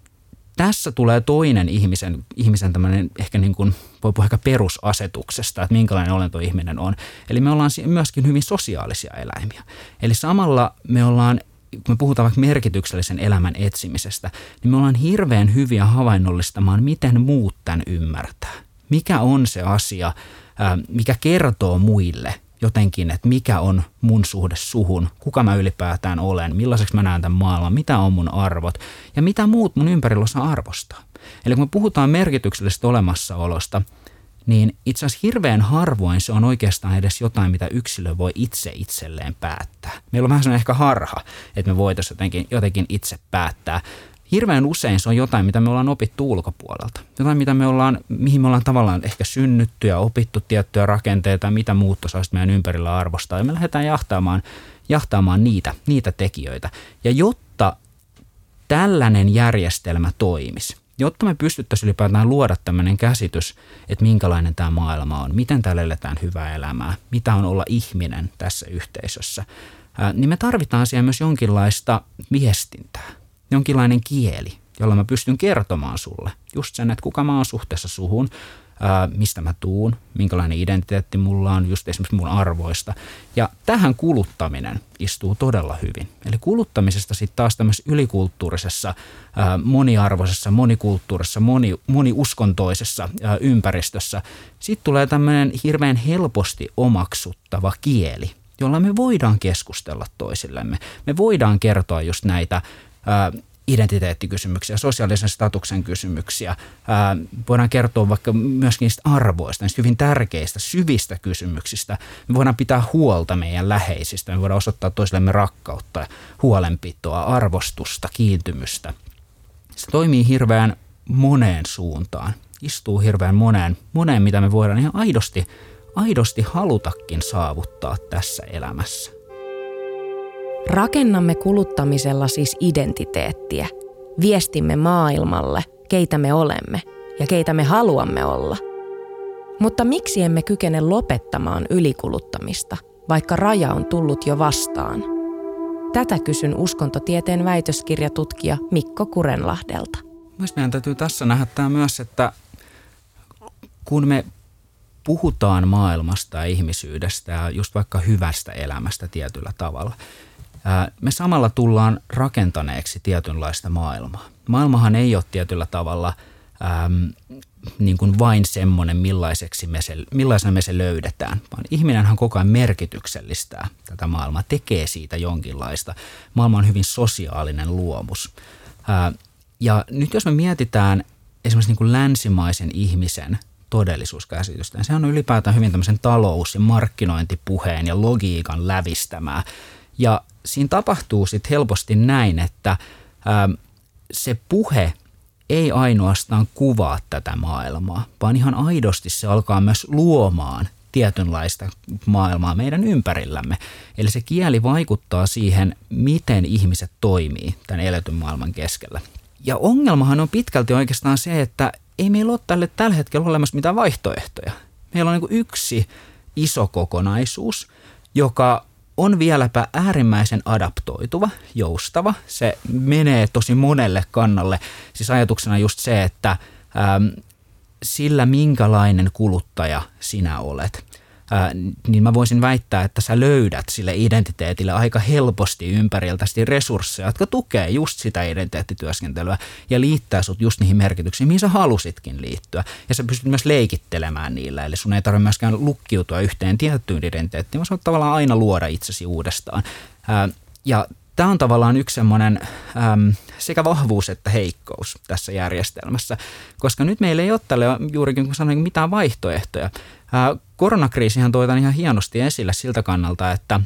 tässä tulee toinen ihmisen tämmöinen ehkä niin kuin, voi puhua ehkä perusasetuksesta, että minkälainen olento ihminen on. Eli me ollaan myöskin hyvin sosiaalisia eläimiä. Eli samalla me ollaan, kun me puhutaan vaikka merkityksellisen elämän etsimisestä, niin me ollaan hirveän hyviä havainnollistamaan, miten muut tämän ymmärtää. Mikä on se asia, mikä kertoo muille jotenkin, että mikä on mun suhde suhun, kuka mä ylipäätään olen, millaiseksi mä näen tämän maailman, mitä on mun arvot ja mitä muut mun ympärillä osaa arvostaa. Eli kun me puhutaan merkityksellisestä olemassaolosta, niin itse asiassa hirveän harvoin se on oikeastaan edes jotain, mitä yksilö voi itse itselleen päättää. Meillä on vähän sellainen ehkä harha, että me voitaisiin jotenkin itse päättää. Hirveän usein se on jotain, mitä me ollaan opittu ulkopuolelta. Jotain, mihin me ollaan tavallaan ehkä synnytty ja opittu tiettyjä rakenteita, mitä muut osaiset meidän ympärillä arvostaa. Ja me lähdetään jahtaamaan niitä tekijöitä. Ja jotta tällainen järjestelmä toimisi, jotta me pystyttäisiin ylipäätään luoda tämmöinen käsitys, että minkälainen tämä maailma on, miten täällä eletään hyvää elämää, mitä on olla ihminen tässä yhteisössä, niin me tarvitaan siellä myös jonkinlaista viestintää. Jonkinlainen kieli, jolla mä pystyn kertomaan sulle just sen, että kuka mä oon suhteessa suhun, mistä mä tuun, minkälainen identiteetti mulla on, just esimerkiksi mun arvoista. Ja tähän kuluttaminen istuu todella hyvin. Eli kuluttamisesta sitten taas tämmöisessä ylikulttuurisessa, moniarvoisessa, monikulttuurisessa, moniuskontoisessa ympäristössä. Sitten tulee tämmöinen hirveän helposti omaksuttava kieli, jolla me voidaan keskustella toisillemme. Me voidaan kertoa just näitä identiteettikysymyksiä, sosiaalisen statuksen kysymyksiä. Voidaan kertoa vaikka myöskin niistä arvoista, niistä hyvin tärkeistä, syvistä kysymyksistä. Me voidaan pitää huolta meidän läheisistä, me voidaan osoittaa toisillemme rakkautta, huolenpitoa, arvostusta, kiintymystä. Se toimii hirveän moneen suuntaan, istuu hirveän moneen mitä me voidaan ihan aidosti halutakin saavuttaa tässä elämässä. Rakennamme kuluttamisella siis identiteettiä. Viestimme maailmalle, keitä me olemme ja keitä me haluamme olla. Mutta miksi emme kykene lopettamaan ylikuluttamista, vaikka raja on tullut jo vastaan? Tätä kysyn uskontotieteen väitöskirjatutkija Mikko Kurenlahdelta. Mielestäni meidän täytyy tässä nähdä tämä myös, että kun me puhutaan maailmasta ja ihmisyydestä ja just vaikka hyvästä elämästä tietyllä tavalla, me samalla tullaan rakentaneeksi tietynlaista maailmaa. Maailmahan ei ole tietyllä tavalla niin kuin vain semmoinen, millaisena me se löydetään, vaan ihminenhän koko ajan merkityksellistää tätä maailmaa, tekee siitä jonkinlaista. Maailma on hyvin sosiaalinen luomus. Ja nyt jos me mietitään esimerkiksi niin kuin länsimaisen ihmisen todellisuuskäsitystä, niin se on ylipäätään hyvin tämmöisen talous- ja markkinointipuheen ja logiikan lävistämää. Ja siinä tapahtuu sitten helposti näin, että se puhe ei ainoastaan kuvaa tätä maailmaa, vaan ihan aidosti se alkaa myös luomaan tietynlaista maailmaa meidän ympärillämme. Eli se kieli vaikuttaa siihen, miten ihmiset toimii tämän eletyn maailman keskellä. Ja ongelmahan on pitkälti oikeastaan se, että ei meillä ole tällä hetkellä olemassa mitään vaihtoehtoja. Meillä on niin kuin yksi iso kokonaisuus, joka on vieläpä äärimmäisen adaptoituva, joustava. Se menee tosi monelle kannalle. Siis ajatuksena just se, että sillä minkälainen kuluttaja sinä olet, niin mä voisin väittää, että sä löydät sille identiteetille aika helposti ympäriltäsi resursseja, jotka tukee just sitä identiteettityöskentelyä ja liittää sut just niihin merkityksiin, mihin sä halusitkin liittyä. Ja sä pystyt myös leikittelemään niillä, eli sun ei tarvitse myöskään lukkiutua yhteen tiettyyn identiteettiin, vaan sä voit tavallaan aina luoda itsesi uudestaan. Ja tämä on tavallaan yksi semmoinen sekä vahvuus että heikkous tässä järjestelmässä, koska nyt meillä ei ole tälle juurikin, kun sanoin, mitään vaihtoehtoja. Koronakriisihan toi tämän ihan hienosti esille siltä kannalta, että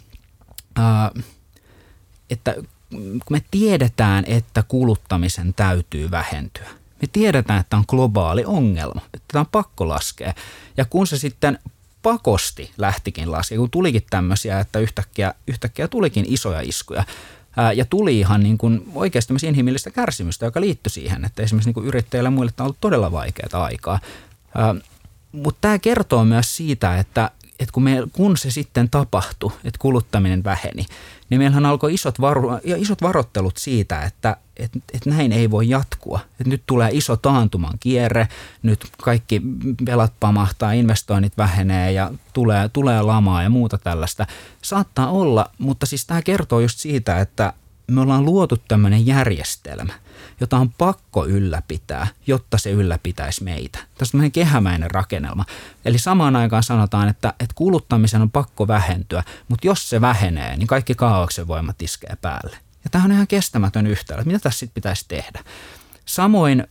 kun me tiedetään, että kuluttamisen täytyy vähentyä. Me tiedetään, että on globaali ongelma, että tämä on pakko laskea. Ja kun se sitten pakosti lähtikin laskea, kun tulikin tämmöisiä, että yhtäkkiä tulikin isoja iskuja, ja tuli ihan niin kuin oikeasti tämmöistä inhimillistä kärsimystä, joka liittyi siihen, että esimerkiksi niin kuin yrittäjille ja muille tämä on ollut todella vaikeaa aikaa. Mutta tämä kertoo myös siitä, että kun se sitten tapahtui, että kuluttaminen väheni, niin meillähän alkoi isot varoittelut siitä, että näin ei voi jatkua. Että nyt tulee iso taantuman kierre, nyt kaikki velat pamahtaa, investoinnit vähenee ja tulee lamaa ja muuta tällaista. Saattaa olla, mutta siis tämä kertoo just siitä, että me ollaan luotu tämmöinen järjestelmä, jota on pakko ylläpitää, jotta se ylläpitäisi meitä. Tässä on tämmöinen kehämäinen rakennelma. Eli samaan aikaan sanotaan, että kuluttamisen on pakko vähentyä, mutta jos se vähenee, niin kaikki kaaoksen voimat iskee päälle. Ja tämä on ihan kestämätön yhtälö. Mitä tässä sitten pitäisi tehdä? Samoin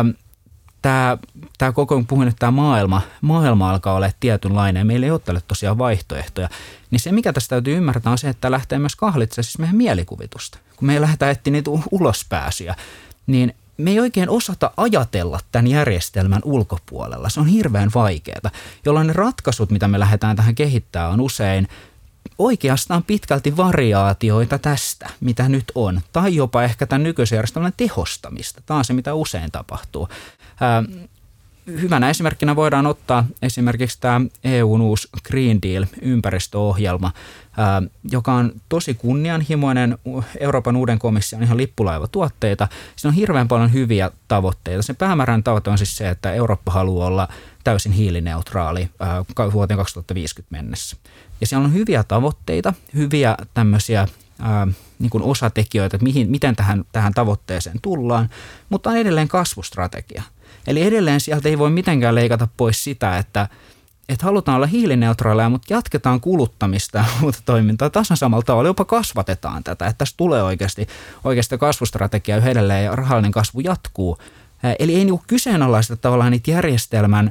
tämä koko, kun puhun, että tämä maailma alkaa olla tietynlainen ja meillä ei ole tälle tosiaan vaihtoehtoja, niin se mikä tässä täytyy ymmärtää on se, että lähtee myös kahlitsemaan siis meidän mielikuvitusta. Kun me ei lähdetä etsiä niitä ulospääsyjä, niin me ei oikein osata ajatella tämän järjestelmän ulkopuolella. Se on hirveän vaikeaa, jolloin ne ratkaisut, mitä me lähdetään tähän kehittämään, on usein oikeastaan pitkälti variaatioita tästä, mitä nyt on, tai jopa ehkä tämän nykyisen järjestelmän tehostamista. Tämä on se, mitä usein tapahtuu. Hyvänä esimerkkinä voidaan ottaa esimerkiksi tämä EU:n uusi Green Deal-ympäristöohjelma, joka on tosi kunnianhimoinen. Euroopan uuden komission ihan lippulaivatuotteita. Siinä on hirveän paljon hyviä tavoitteita. Sen päämäärän tavoite on siis se, että Eurooppa haluaa olla täysin hiilineutraali vuoteen 2050 mennessä. Ja siellä on hyviä tavoitteita, hyviä tämmöisiä niin kuin osatekijöitä, että miten tähän tavoitteeseen tullaan, mutta on edelleen kasvustrategia. Eli edelleen sieltä ei voi mitenkään leikata pois sitä, että halutaan olla hiilineutraaleja, mutta jatketaan kuluttamista ja muuta toimintaa tasan samalla tavalla, jopa kasvatetaan tätä, että tässä tulee oikeasti kasvustrategia yhä edelleen ja rahallinen kasvu jatkuu. Eli ei niin kyseenalaista tavallaan niitä järjestelmän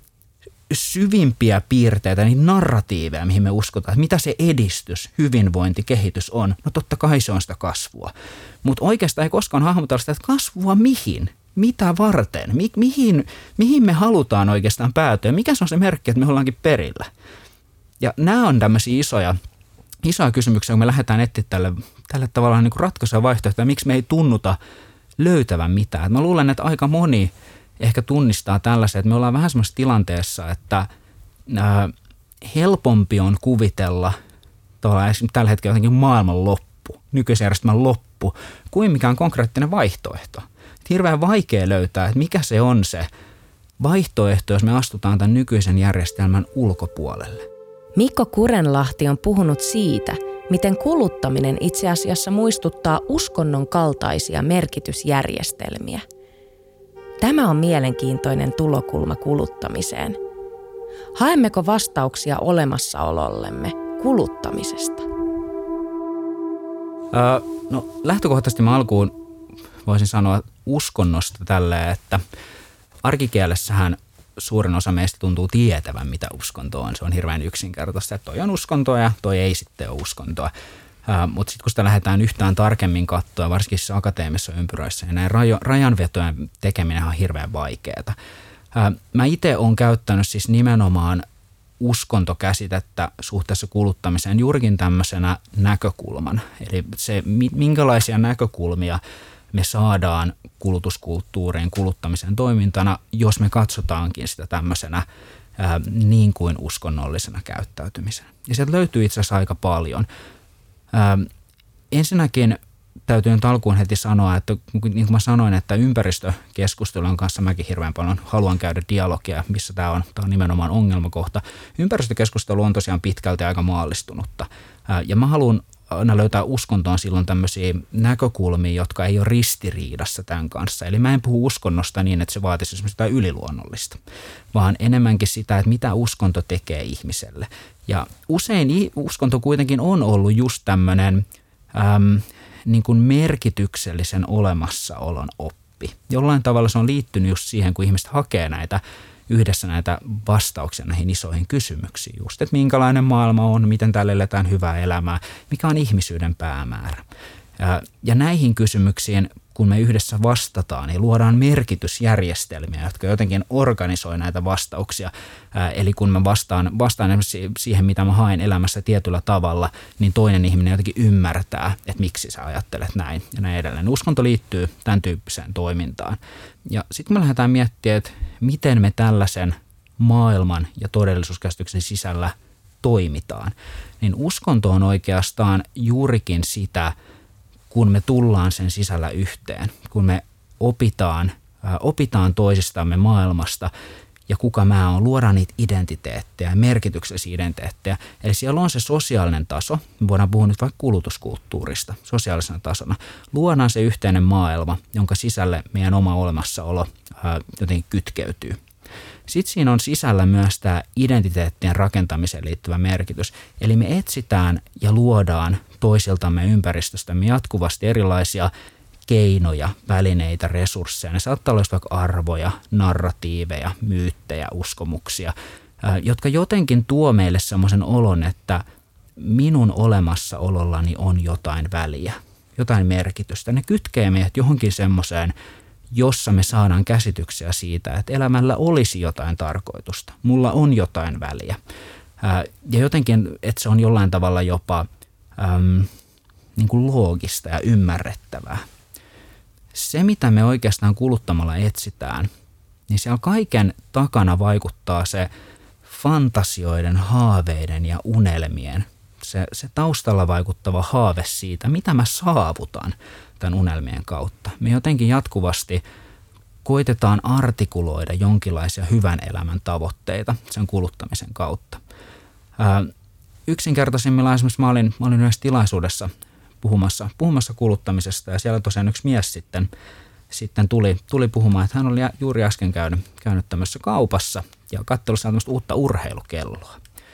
syvimpiä piirteitä, niitä narratiiveja, mihin me uskotaan, että mitä se edistys, hyvinvointi, kehitys on. No totta kai se on sitä kasvua, mutta oikeastaan ei koskaan hahmotella sitä, että kasvua mihin? Mitä varten? Mihin me halutaan oikeastaan päätyä? Mikä se on se merkki, että me ollaankin perillä? Ja nämä on tämmöisiä isoja kysymyksiä, kun me lähdetään etsiä tälle tavallaan niin kuin ratkaisuja vaihtoehtoja, miksi me ei tunnuta löytävän mitään. Mä luulen, että aika moni ehkä tunnistaa tällaisen, että me ollaan vähän semmoisessa tilanteessa, että helpompi on kuvitella esimerkiksi tällä hetkellä jotenkin maailman loppu, nykyisen järjestelmän loppu, kuin mikään konkreettinen vaihtoehto. Hirveän vaikea löytää, että mikä se on se vaihtoehto, jos me astutaan tämän nykyisen järjestelmän ulkopuolelle. Mikko Kurenlahti on puhunut siitä, miten kuluttaminen itse asiassa muistuttaa uskonnon kaltaisia merkitysjärjestelmiä. Tämä on mielenkiintoinen tulokulma kuluttamiseen. Haemmeko vastauksia olemassaolollemme kuluttamisesta? No lähtökohtaisesti mä alkuun voisin sanoa uskonnosta tälleen, että arkikielessähän suurin osa meistä tuntuu tietävän, mitä uskonto on. Se on hirveän yksinkertaista, että toi on uskontoa ja toi ei sitten ole uskontoa. Mutta sitten kun sitä lähdetään yhtään tarkemmin katsoa, varsinkin akateemisissa ympyröissä, niin näin rajanvetojen tekeminen on hirveän vaikeaa. Mä itse olen käyttänyt siis nimenomaan uskontokäsitettä suhteessa kuluttamiseen juurikin tämmöisenä näkökulmana. Eli se, minkälaisia näkökulmia me saadaan kulutuskulttuuriin, kuluttamisen toimintana, jos me katsotaankin sitä tämmöisenä niin kuin uskonnollisena käyttäytymisenä. Ja sieltä löytyy itse asiassa aika paljon. Ensinnäkin täytyy nyt alkuun heti sanoa, että niin kuin mä sanoin, että ympäristökeskustelun kanssa mäkin hirveän paljon haluan käydä dialogia, missä tämä on nimenomaan ongelmakohta. Ympäristökeskustelu on tosiaan pitkälti aika maallistunutta ja mä haluan aina löytää uskontoon silloin tämmöisiä näkökulmia, jotka ei ole ristiriidassa tämän kanssa. Eli mä en puhu uskonnosta niin, että se vaatisi esimerkiksi jotain yliluonnollista, vaan enemmänkin sitä, että mitä uskonto tekee ihmiselle. Ja usein uskonto kuitenkin on ollut just tämmöinen niin kuin merkityksellisen olemassaolon oppi. Jollain tavalla se on liittynyt just siihen, kun ihmiset hakee yhdessä näitä vastauksia näihin isoihin kysymyksiin. Just, että minkälainen maailma on, miten täällä eletään hyvää elämää, mikä on ihmisyyden päämäärä. Ja näihin kysymyksiin, kun me yhdessä vastataan, niin luodaan merkitysjärjestelmiä, jotka jotenkin organisoi näitä vastauksia. Eli kun mä vastaan siihen, mitä mä haen elämässä tietyllä tavalla, niin toinen ihminen jotenkin ymmärtää, että miksi sä ajattelet näin ja näin edelleen. Uskonto liittyy tämän tyyppiseen toimintaan. Ja sitten me lähdetään miettimään, että miten me tällaisen maailman ja todellisuuskäsityksen sisällä toimitaan. Niin uskonto on oikeastaan juurikin sitä, kun me tullaan sen sisällä yhteen, kun me opitaan toisistamme maailmasta ja kuka mä oon, luodaan niitä identiteettejä, merkityksellisiä identiteettejä. Eli siellä on se sosiaalinen taso, me voidaan puhua nyt vaikka kulutuskulttuurista sosiaalisena tasona. Luodaan se yhteinen maailma, jonka sisälle meidän oma olemassaolo jotenkin kytkeytyy. Sitten siinä on sisällä myös tämä identiteettien rakentamiseen liittyvä merkitys. Eli me etsitään ja luodaan toisiltamme ympäristöstämme jatkuvasti erilaisia keinoja, välineitä, resursseja. Ne saattaa olla vaikka arvoja, narratiiveja, myyttejä, uskomuksia, jotka jotenkin tuo meille semmoisen olon, että minun olemassaolollani on jotain väliä, jotain merkitystä. Ne kytkee meidät johonkin semmoiseen, jossa me saadaan käsityksiä siitä, että elämällä olisi jotain tarkoitusta. Mulla on jotain väliä. Ja jotenkin, että se on jollain tavalla jopa niin kuin loogista ja ymmärrettävää. Se, mitä me oikeastaan kuluttamalla etsitään, niin siellä kaiken takana vaikuttaa se fantasioiden, haaveiden ja unelmien, se taustalla vaikuttava haave siitä, mitä mä saavutan tämän unelmien kautta. Me jotenkin jatkuvasti koitetaan artikuloida jonkinlaisia hyvän elämän tavoitteita sen kuluttamisen kautta. Yksinkertaisimmillaan esimerkiksi mä olin yhdessä tilaisuudessa puhumassa kuluttamisesta ja siellä tosiaan yksi mies sitten tuli puhumaan, että hän oli juuri äsken käynyt tämmöisessä kaupassa ja katsellut tämmöistä uutta urheilukelloa.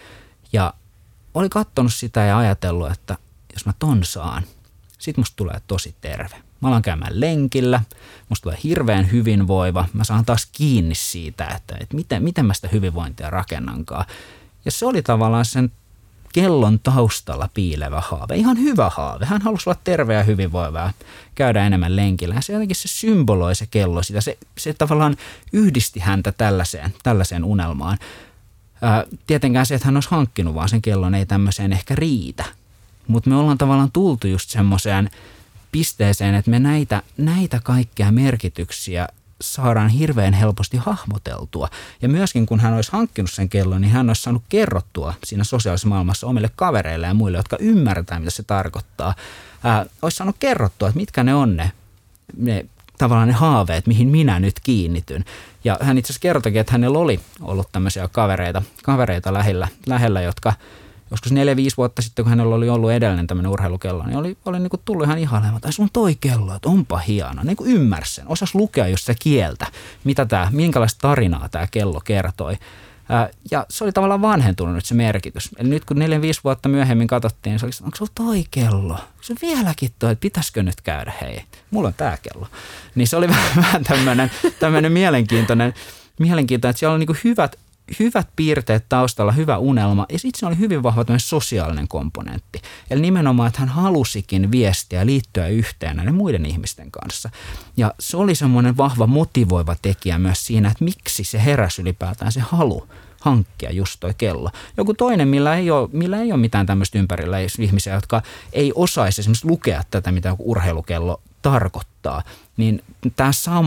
Ja oli katsonut sitä ja ajatellut, että jos mä ton saan, sit musta tulee tosi terve. Mä alan käymään lenkillä, musta tulee hirveän hyvinvoiva, mä saan taas kiinni siitä, että miten mä sitä hyvinvointia rakennankaan. Ja se oli tavallaan sen kellon taustalla piilevä haave, ihan hyvä haave. Hän halusi olla terve ja hyvinvoivaa, käydä enemmän lenkillä. Ja se jotenkin se symboloi se kello sitä, se tavallaan yhdisti häntä tällaiseen unelmaan. Tietenkään se, että hän olisi hankkinut vaan sen kellon, ei tämmöiseen ehkä riitä. Mutta me ollaan tavallaan tultu just semmoiseen pisteeseen, että me näitä kaikkia merkityksiä saadaan hirveän helposti hahmoteltua. Ja myöskin kun hän olisi hankkinut sen kellon, niin hän olisi saanut kerrottua siinä sosiaalisessa maailmassa omille kavereille ja muille, jotka ymmärtää, mitä se tarkoittaa. Olisi saanut kerrottua, että mitkä ne on ne tavallaan ne haaveet, mihin minä nyt kiinnityn. Ja hän itse asiassa kertoikin, että hänellä oli ollut tämmöisiä kavereita lähellä, jotka joskus 4-5 vuotta sitten, kun hänellä oli ollut edellinen tämmöinen urheilukello, niin oli niin kuin tullut ihan ihailemaan, että sun toi kello, että onpa hieno. Niin kuin ymmärsi sen, osasi lukea just se kieltä, minkälaista tarinaa tämä kello kertoi. Ja se oli tavallaan vanhentunut nyt se merkitys. Eli nyt kun 4-5 vuotta myöhemmin katsottiin, niin se oli, onko sulla toi kello? Se vieläkin toi, että pitäisikö nyt käydä, hei, mulla on tää kello. Niin se oli vähän tämmöinen mielenkiintoinen, että siellä on niin kuin hyvät piirteet taustalla, hyvä unelma ja sitten se oli hyvin vahva tämmöinen sosiaalinen komponentti. Eli nimenomaan, että hän halusikin viestiä ja liittyä yhteen näiden muiden ihmisten kanssa. Ja se oli semmoinen vahva motivoiva tekijä myös siinä, että miksi se heräsi ylipäätään se halu hankkia just toi kello. Joku toinen, millä ei ole mitään tämmöistä ympärillä, ihmisiä, jotka ei osaisi esimerkiksi lukea tätä, mitä joku urheilukello tarkoittaa, niin tämä sama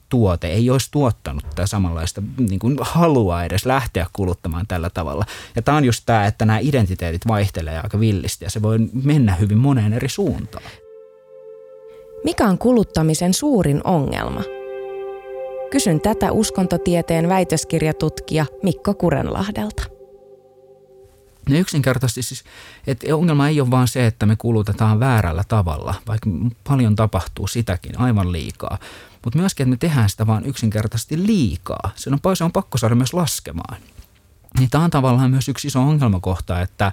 tuote ei olisi tuottanut tätä samanlaista niin kuin halua edes lähteä kuluttamaan tällä tavalla. Ja tämä on just tämä, että nämä identiteetit vaihtelee aika villisti ja se voi mennä hyvin moneen eri suuntaan. Mikä on kuluttamisen suurin ongelma? Kysyn tätä uskontotieteen väitöskirjatutkija Mikko Kurenlahdelta. No yksinkertaisesti siis, että ongelma ei ole vaan se, että me kulutetaan väärällä tavalla, vaikka paljon tapahtuu sitäkin aivan liikaa. Mutta myöskin, että me tehdään sitä vaan yksinkertaisesti liikaa. Se on pakko saada myös laskemaan. Niin tämä on tavallaan myös yksi iso ongelmakohta, että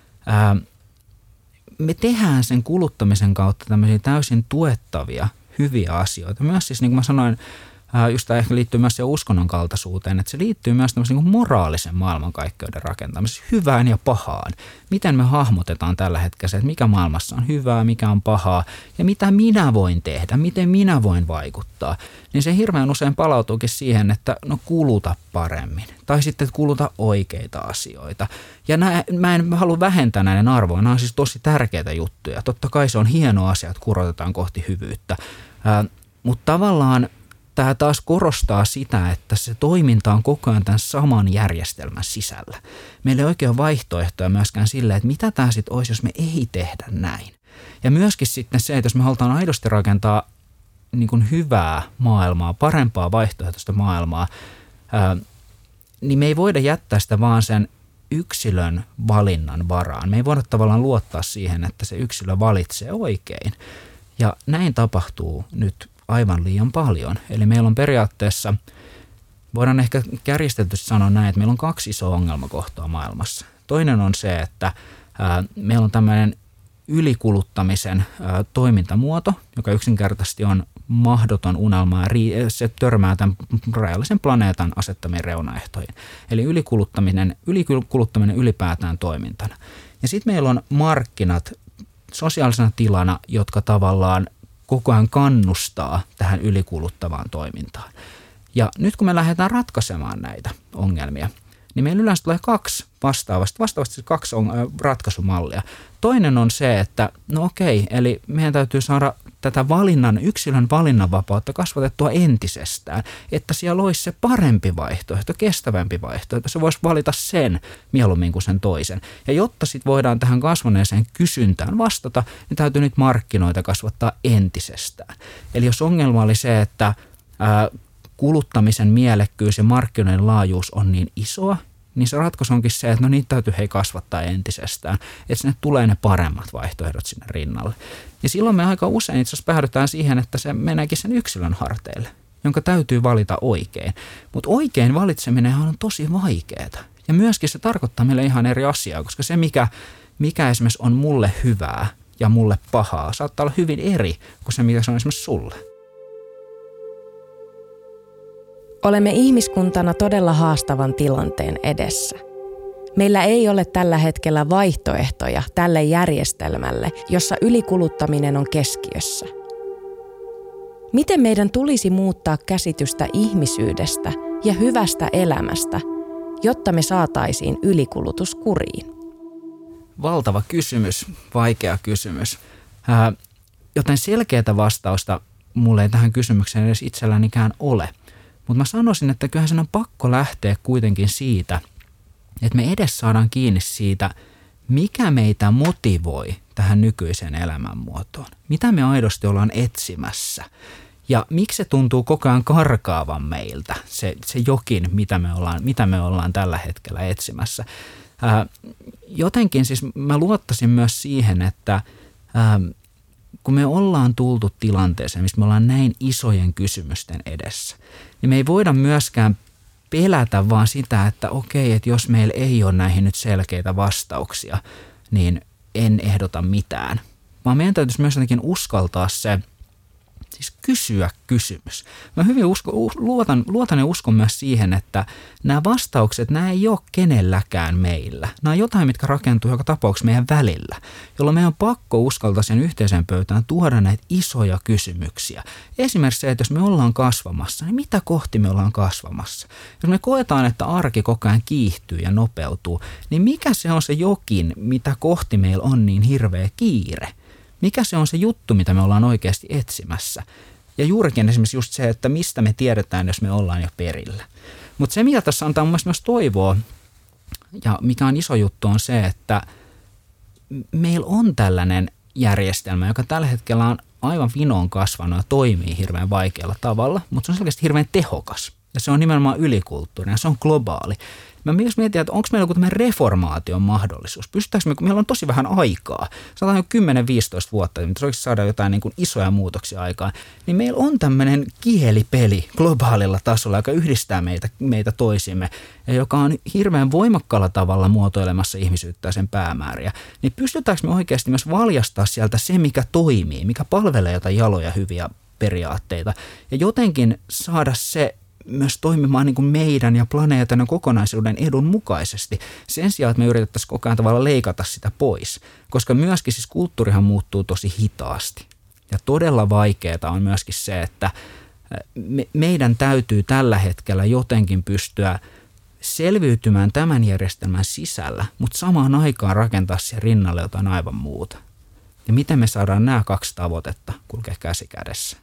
me tehdään sen kuluttamisen kautta tämmöisiä täysin tuettavia, hyviä asioita. Myös siis, niin kuin mä sanoin, just tämä ehkä liittyy myös se uskonnon kaltaisuuteen, että se liittyy myös tämmöisen niin kuin moraalisen maailmankaikkeuden rakentamiseen, hyvään ja pahaan. Miten me hahmotetaan tällä hetkellä se, että mikä maailmassa on hyvää, mikä on pahaa ja mitä minä voin tehdä, miten minä voin vaikuttaa. Niin se hirveän usein palautuukin siihen, että no kuluta paremmin tai sitten kuluta oikeita asioita. Ja mä en halua vähentää näiden arvoja, nämä on siis tosi tärkeitä juttuja. Totta kai se on hieno asia, että kurotetaan kohti hyvyyttä, mutta tavallaan tämä taas korostaa sitä, että se toiminta on koko ajan tämän saman järjestelmän sisällä. Meillä ei oikein ole vaihtoehtoja myöskään sille, että mitä tämä sitten olisi, jos me ei tehdä näin. Ja myöskin sitten se, että jos me halutaan aidosti rakentaa niin kuin hyvää maailmaa, parempaa vaihtoehtoista maailmaa, niin me ei voida jättää sitä vaan sen yksilön valinnan varaan. Me ei voida tavallaan luottaa siihen, että se yksilö valitsee oikein. Ja näin tapahtuu nyt aivan liian paljon. Eli meillä on periaatteessa, voidaan ehkä kärjistetysti sanoa näin, että meillä on 2 isoa ongelmakohtaa maailmassa. Toinen on se, että meillä on tämmöinen ylikuluttamisen toimintamuoto, joka yksinkertaisesti on mahdoton unelma ja se törmää tämän rajallisen planeetan asettamiin reunaehtoihin. Eli ylikuluttaminen ylipäätään toimintana. Ja sitten meillä on markkinat sosiaalisena tilana, jotka tavallaan koko ajan kannustaa tähän ylikuluttavaan toimintaan. Ja nyt kun me lähdetään ratkaisemaan näitä ongelmia, niin meillä yleensä tulee 2 vastaavasti 2 ratkaisumallia. Toinen on se, että no okei, eli meidän täytyy saada tätä yksilön valinnanvapautta kasvatettua entisestään, että siellä olisi se parempi vaihtoehto, kestävämpi vaihtoehto. Se voisi valita sen mieluummin kuin sen toisen. Ja jotta sitten voidaan tähän kasvaneeseen kysyntään vastata, niin täytyy nyt markkinoita kasvattaa entisestään. Eli jos ongelma oli se, että kuluttamisen mielekkyys ja markkinoiden laajuus on niin isoa, niin se ratkaisu onkin se, että no niitä täytyy kasvattaa entisestään, että sinne tulee ne paremmat vaihtoehdot sinne rinnalle. Ja silloin me aika usein itse asiassa päädytään siihen, että se meneekin sen yksilön harteille, jonka täytyy valita oikein. Mutta oikein valitseminen on tosi vaikeaa. Ja myöskin se tarkoittaa meille ihan eri asiaa, koska se mikä esimerkiksi on mulle hyvää ja mulle pahaa, saattaa olla hyvin eri kuin se, mikä se on esimerkiksi sulle. Olemme ihmiskuntana todella haastavan tilanteen edessä. Meillä ei ole tällä hetkellä vaihtoehtoja tälle järjestelmälle, jossa ylikuluttaminen on keskiössä. Miten meidän tulisi muuttaa käsitystä ihmisyydestä ja hyvästä elämästä, jotta me saataisiin ylikulutus kuriin? Valtava kysymys, vaikea kysymys. Joten selkeää vastausta mulle ei tähän kysymykseen edes itsellänikään ole. Mutta mä sanoisin, että kyllähän sen on pakko lähteä kuitenkin siitä, että me edes saadaan kiinni siitä, mikä meitä motivoi tähän nykyiseen elämänmuotoon. Mitä me aidosti ollaan etsimässä ja miksi se tuntuu koko ajan karkaavan meiltä, se jokin, mitä me ollaan tällä hetkellä etsimässä. Jotenkin siis mä luottaisin myös siihen, että kun me ollaan tultu tilanteeseen, missä me ollaan näin isojen kysymysten edessä, niin me ei voida myöskään pelätä vaan sitä, että okei, että jos meillä ei ole näihin nyt selkeitä vastauksia, niin en ehdota mitään. Vaan meidän täytyisi myös jotenkin uskaltaa se, siis kysyä kysymys. Mä hyvin luotan ja uskon myös siihen, että nämä vastaukset, nämä ei ole kenelläkään meillä. Nämä on jotain, mitkä rakentuu joka tapauksessa meidän välillä, jolloin meidän on pakko uskaltaa sen yhteiseen pöytään tuoda näitä isoja kysymyksiä. Esimerkiksi se, että jos me ollaan kasvamassa, niin mitä kohti me ollaan kasvamassa? Jos me koetaan, että arki koko ajan kiihtyy ja nopeutuu, niin mikä se on se jokin, mitä kohti meillä on niin hirveä kiire? Mikä se on se juttu, mitä me ollaan oikeasti etsimässä? Ja juurikin esimerkiksi just se, että mistä me tiedetään, jos me ollaan jo perillä. Mutta se, mitä tässä antaa mun mielestä myös toivoa, ja mikä on iso juttu, on se, että meillä on tällainen järjestelmä, joka tällä hetkellä on aivan vinoon kasvanut ja toimii hirveän vaikealla tavalla, mutta se on selkeästi hirveän tehokas. Ja se on nimenomaan ylikulttuurinen ja se on globaali. Mä myös mietin, että onko meillä joku tämmöinen reformaation mahdollisuus. Pystytäänkö me, kun meillä on tosi vähän aikaa, sanotaan jo 10-15 vuotta, että me saada jotain niin kuin isoja muutoksia aikaan, niin meillä on tämmöinen kielipeli globaalilla tasolla, joka yhdistää meitä toisimme ja joka on hirveän voimakkaalla tavalla muotoilemassa ihmisyyttä ja sen päämääriä. Niin pystytäänkö me oikeasti myös valjastaa sieltä se, mikä toimii, mikä palvelee jotain jaloja hyviä periaatteita ja jotenkin saada se myös toimimaan niin kuin meidän ja planeetan ja kokonaisuuden edun mukaisesti sen sijaan, että me yritettäisiin koko ajan tavalla leikata sitä pois, koska myöskin siis kulttuurihan muuttuu tosi hitaasti ja todella vaikeaa on myöskin se, että meidän täytyy tällä hetkellä jotenkin pystyä selviytymään tämän järjestelmän sisällä, mutta samaan aikaan rakentaa siihen rinnalle jotain aivan muuta. Ja miten me saadaan nämä 2 tavoitetta kulkea käsi kädessä?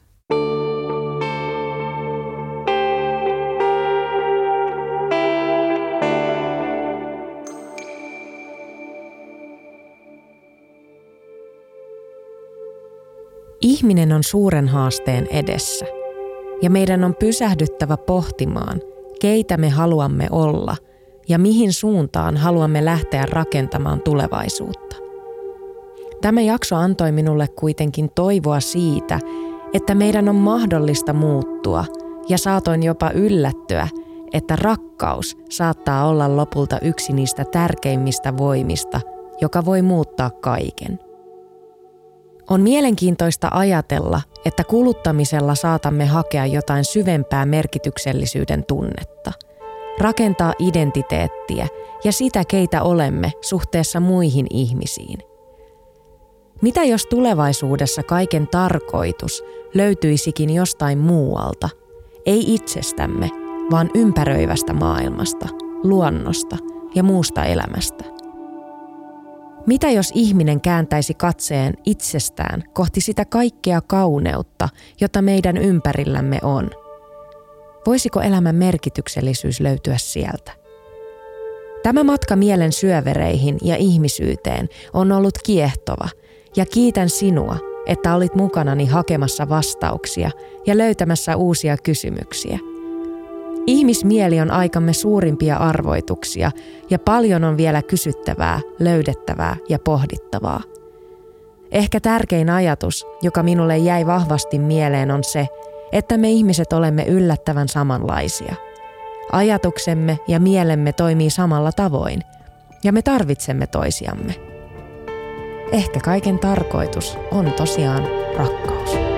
Ihminen on suuren haasteen edessä ja meidän on pysähdyttävä pohtimaan, keitä me haluamme olla ja mihin suuntaan haluamme lähteä rakentamaan tulevaisuutta. Tämä jakso antoi minulle kuitenkin toivoa siitä, että meidän on mahdollista muuttua ja saatoin jopa yllättyä, että rakkaus saattaa olla lopulta yksi niistä tärkeimmistä voimista, joka voi muuttaa kaiken. On mielenkiintoista ajatella, että kuluttamisella saatamme hakea jotain syvempää merkityksellisyyden tunnetta, rakentaa identiteettiä ja sitä, keitä olemme suhteessa muihin ihmisiin. Mitä jos tulevaisuudessa kaiken tarkoitus löytyisikin jostain muualta, ei itsestämme, vaan ympäröivästä maailmasta, luonnosta ja muusta elämästä? Mitä jos ihminen kääntäisi katseen itsestään kohti sitä kaikkea kauneutta, jota meidän ympärillämme on? Voisiko elämän merkityksellisyys löytyä sieltä? Tämä matka mielen syövereihin ja ihmisyyteen on ollut kiehtova ja kiitän sinua, että olit mukanani hakemassa vastauksia ja löytämässä uusia kysymyksiä. Ihmismieli on aikamme suurimpia arvoituksia ja paljon on vielä kysyttävää, löydettävää ja pohdittavaa. Ehkä tärkein ajatus, joka minulle jäi vahvasti mieleen, on se, että me ihmiset olemme yllättävän samanlaisia. Ajatuksemme ja mielemme toimii samalla tavoin ja me tarvitsemme toisiamme. Ehkä kaiken tarkoitus on tosiaan rakkaus.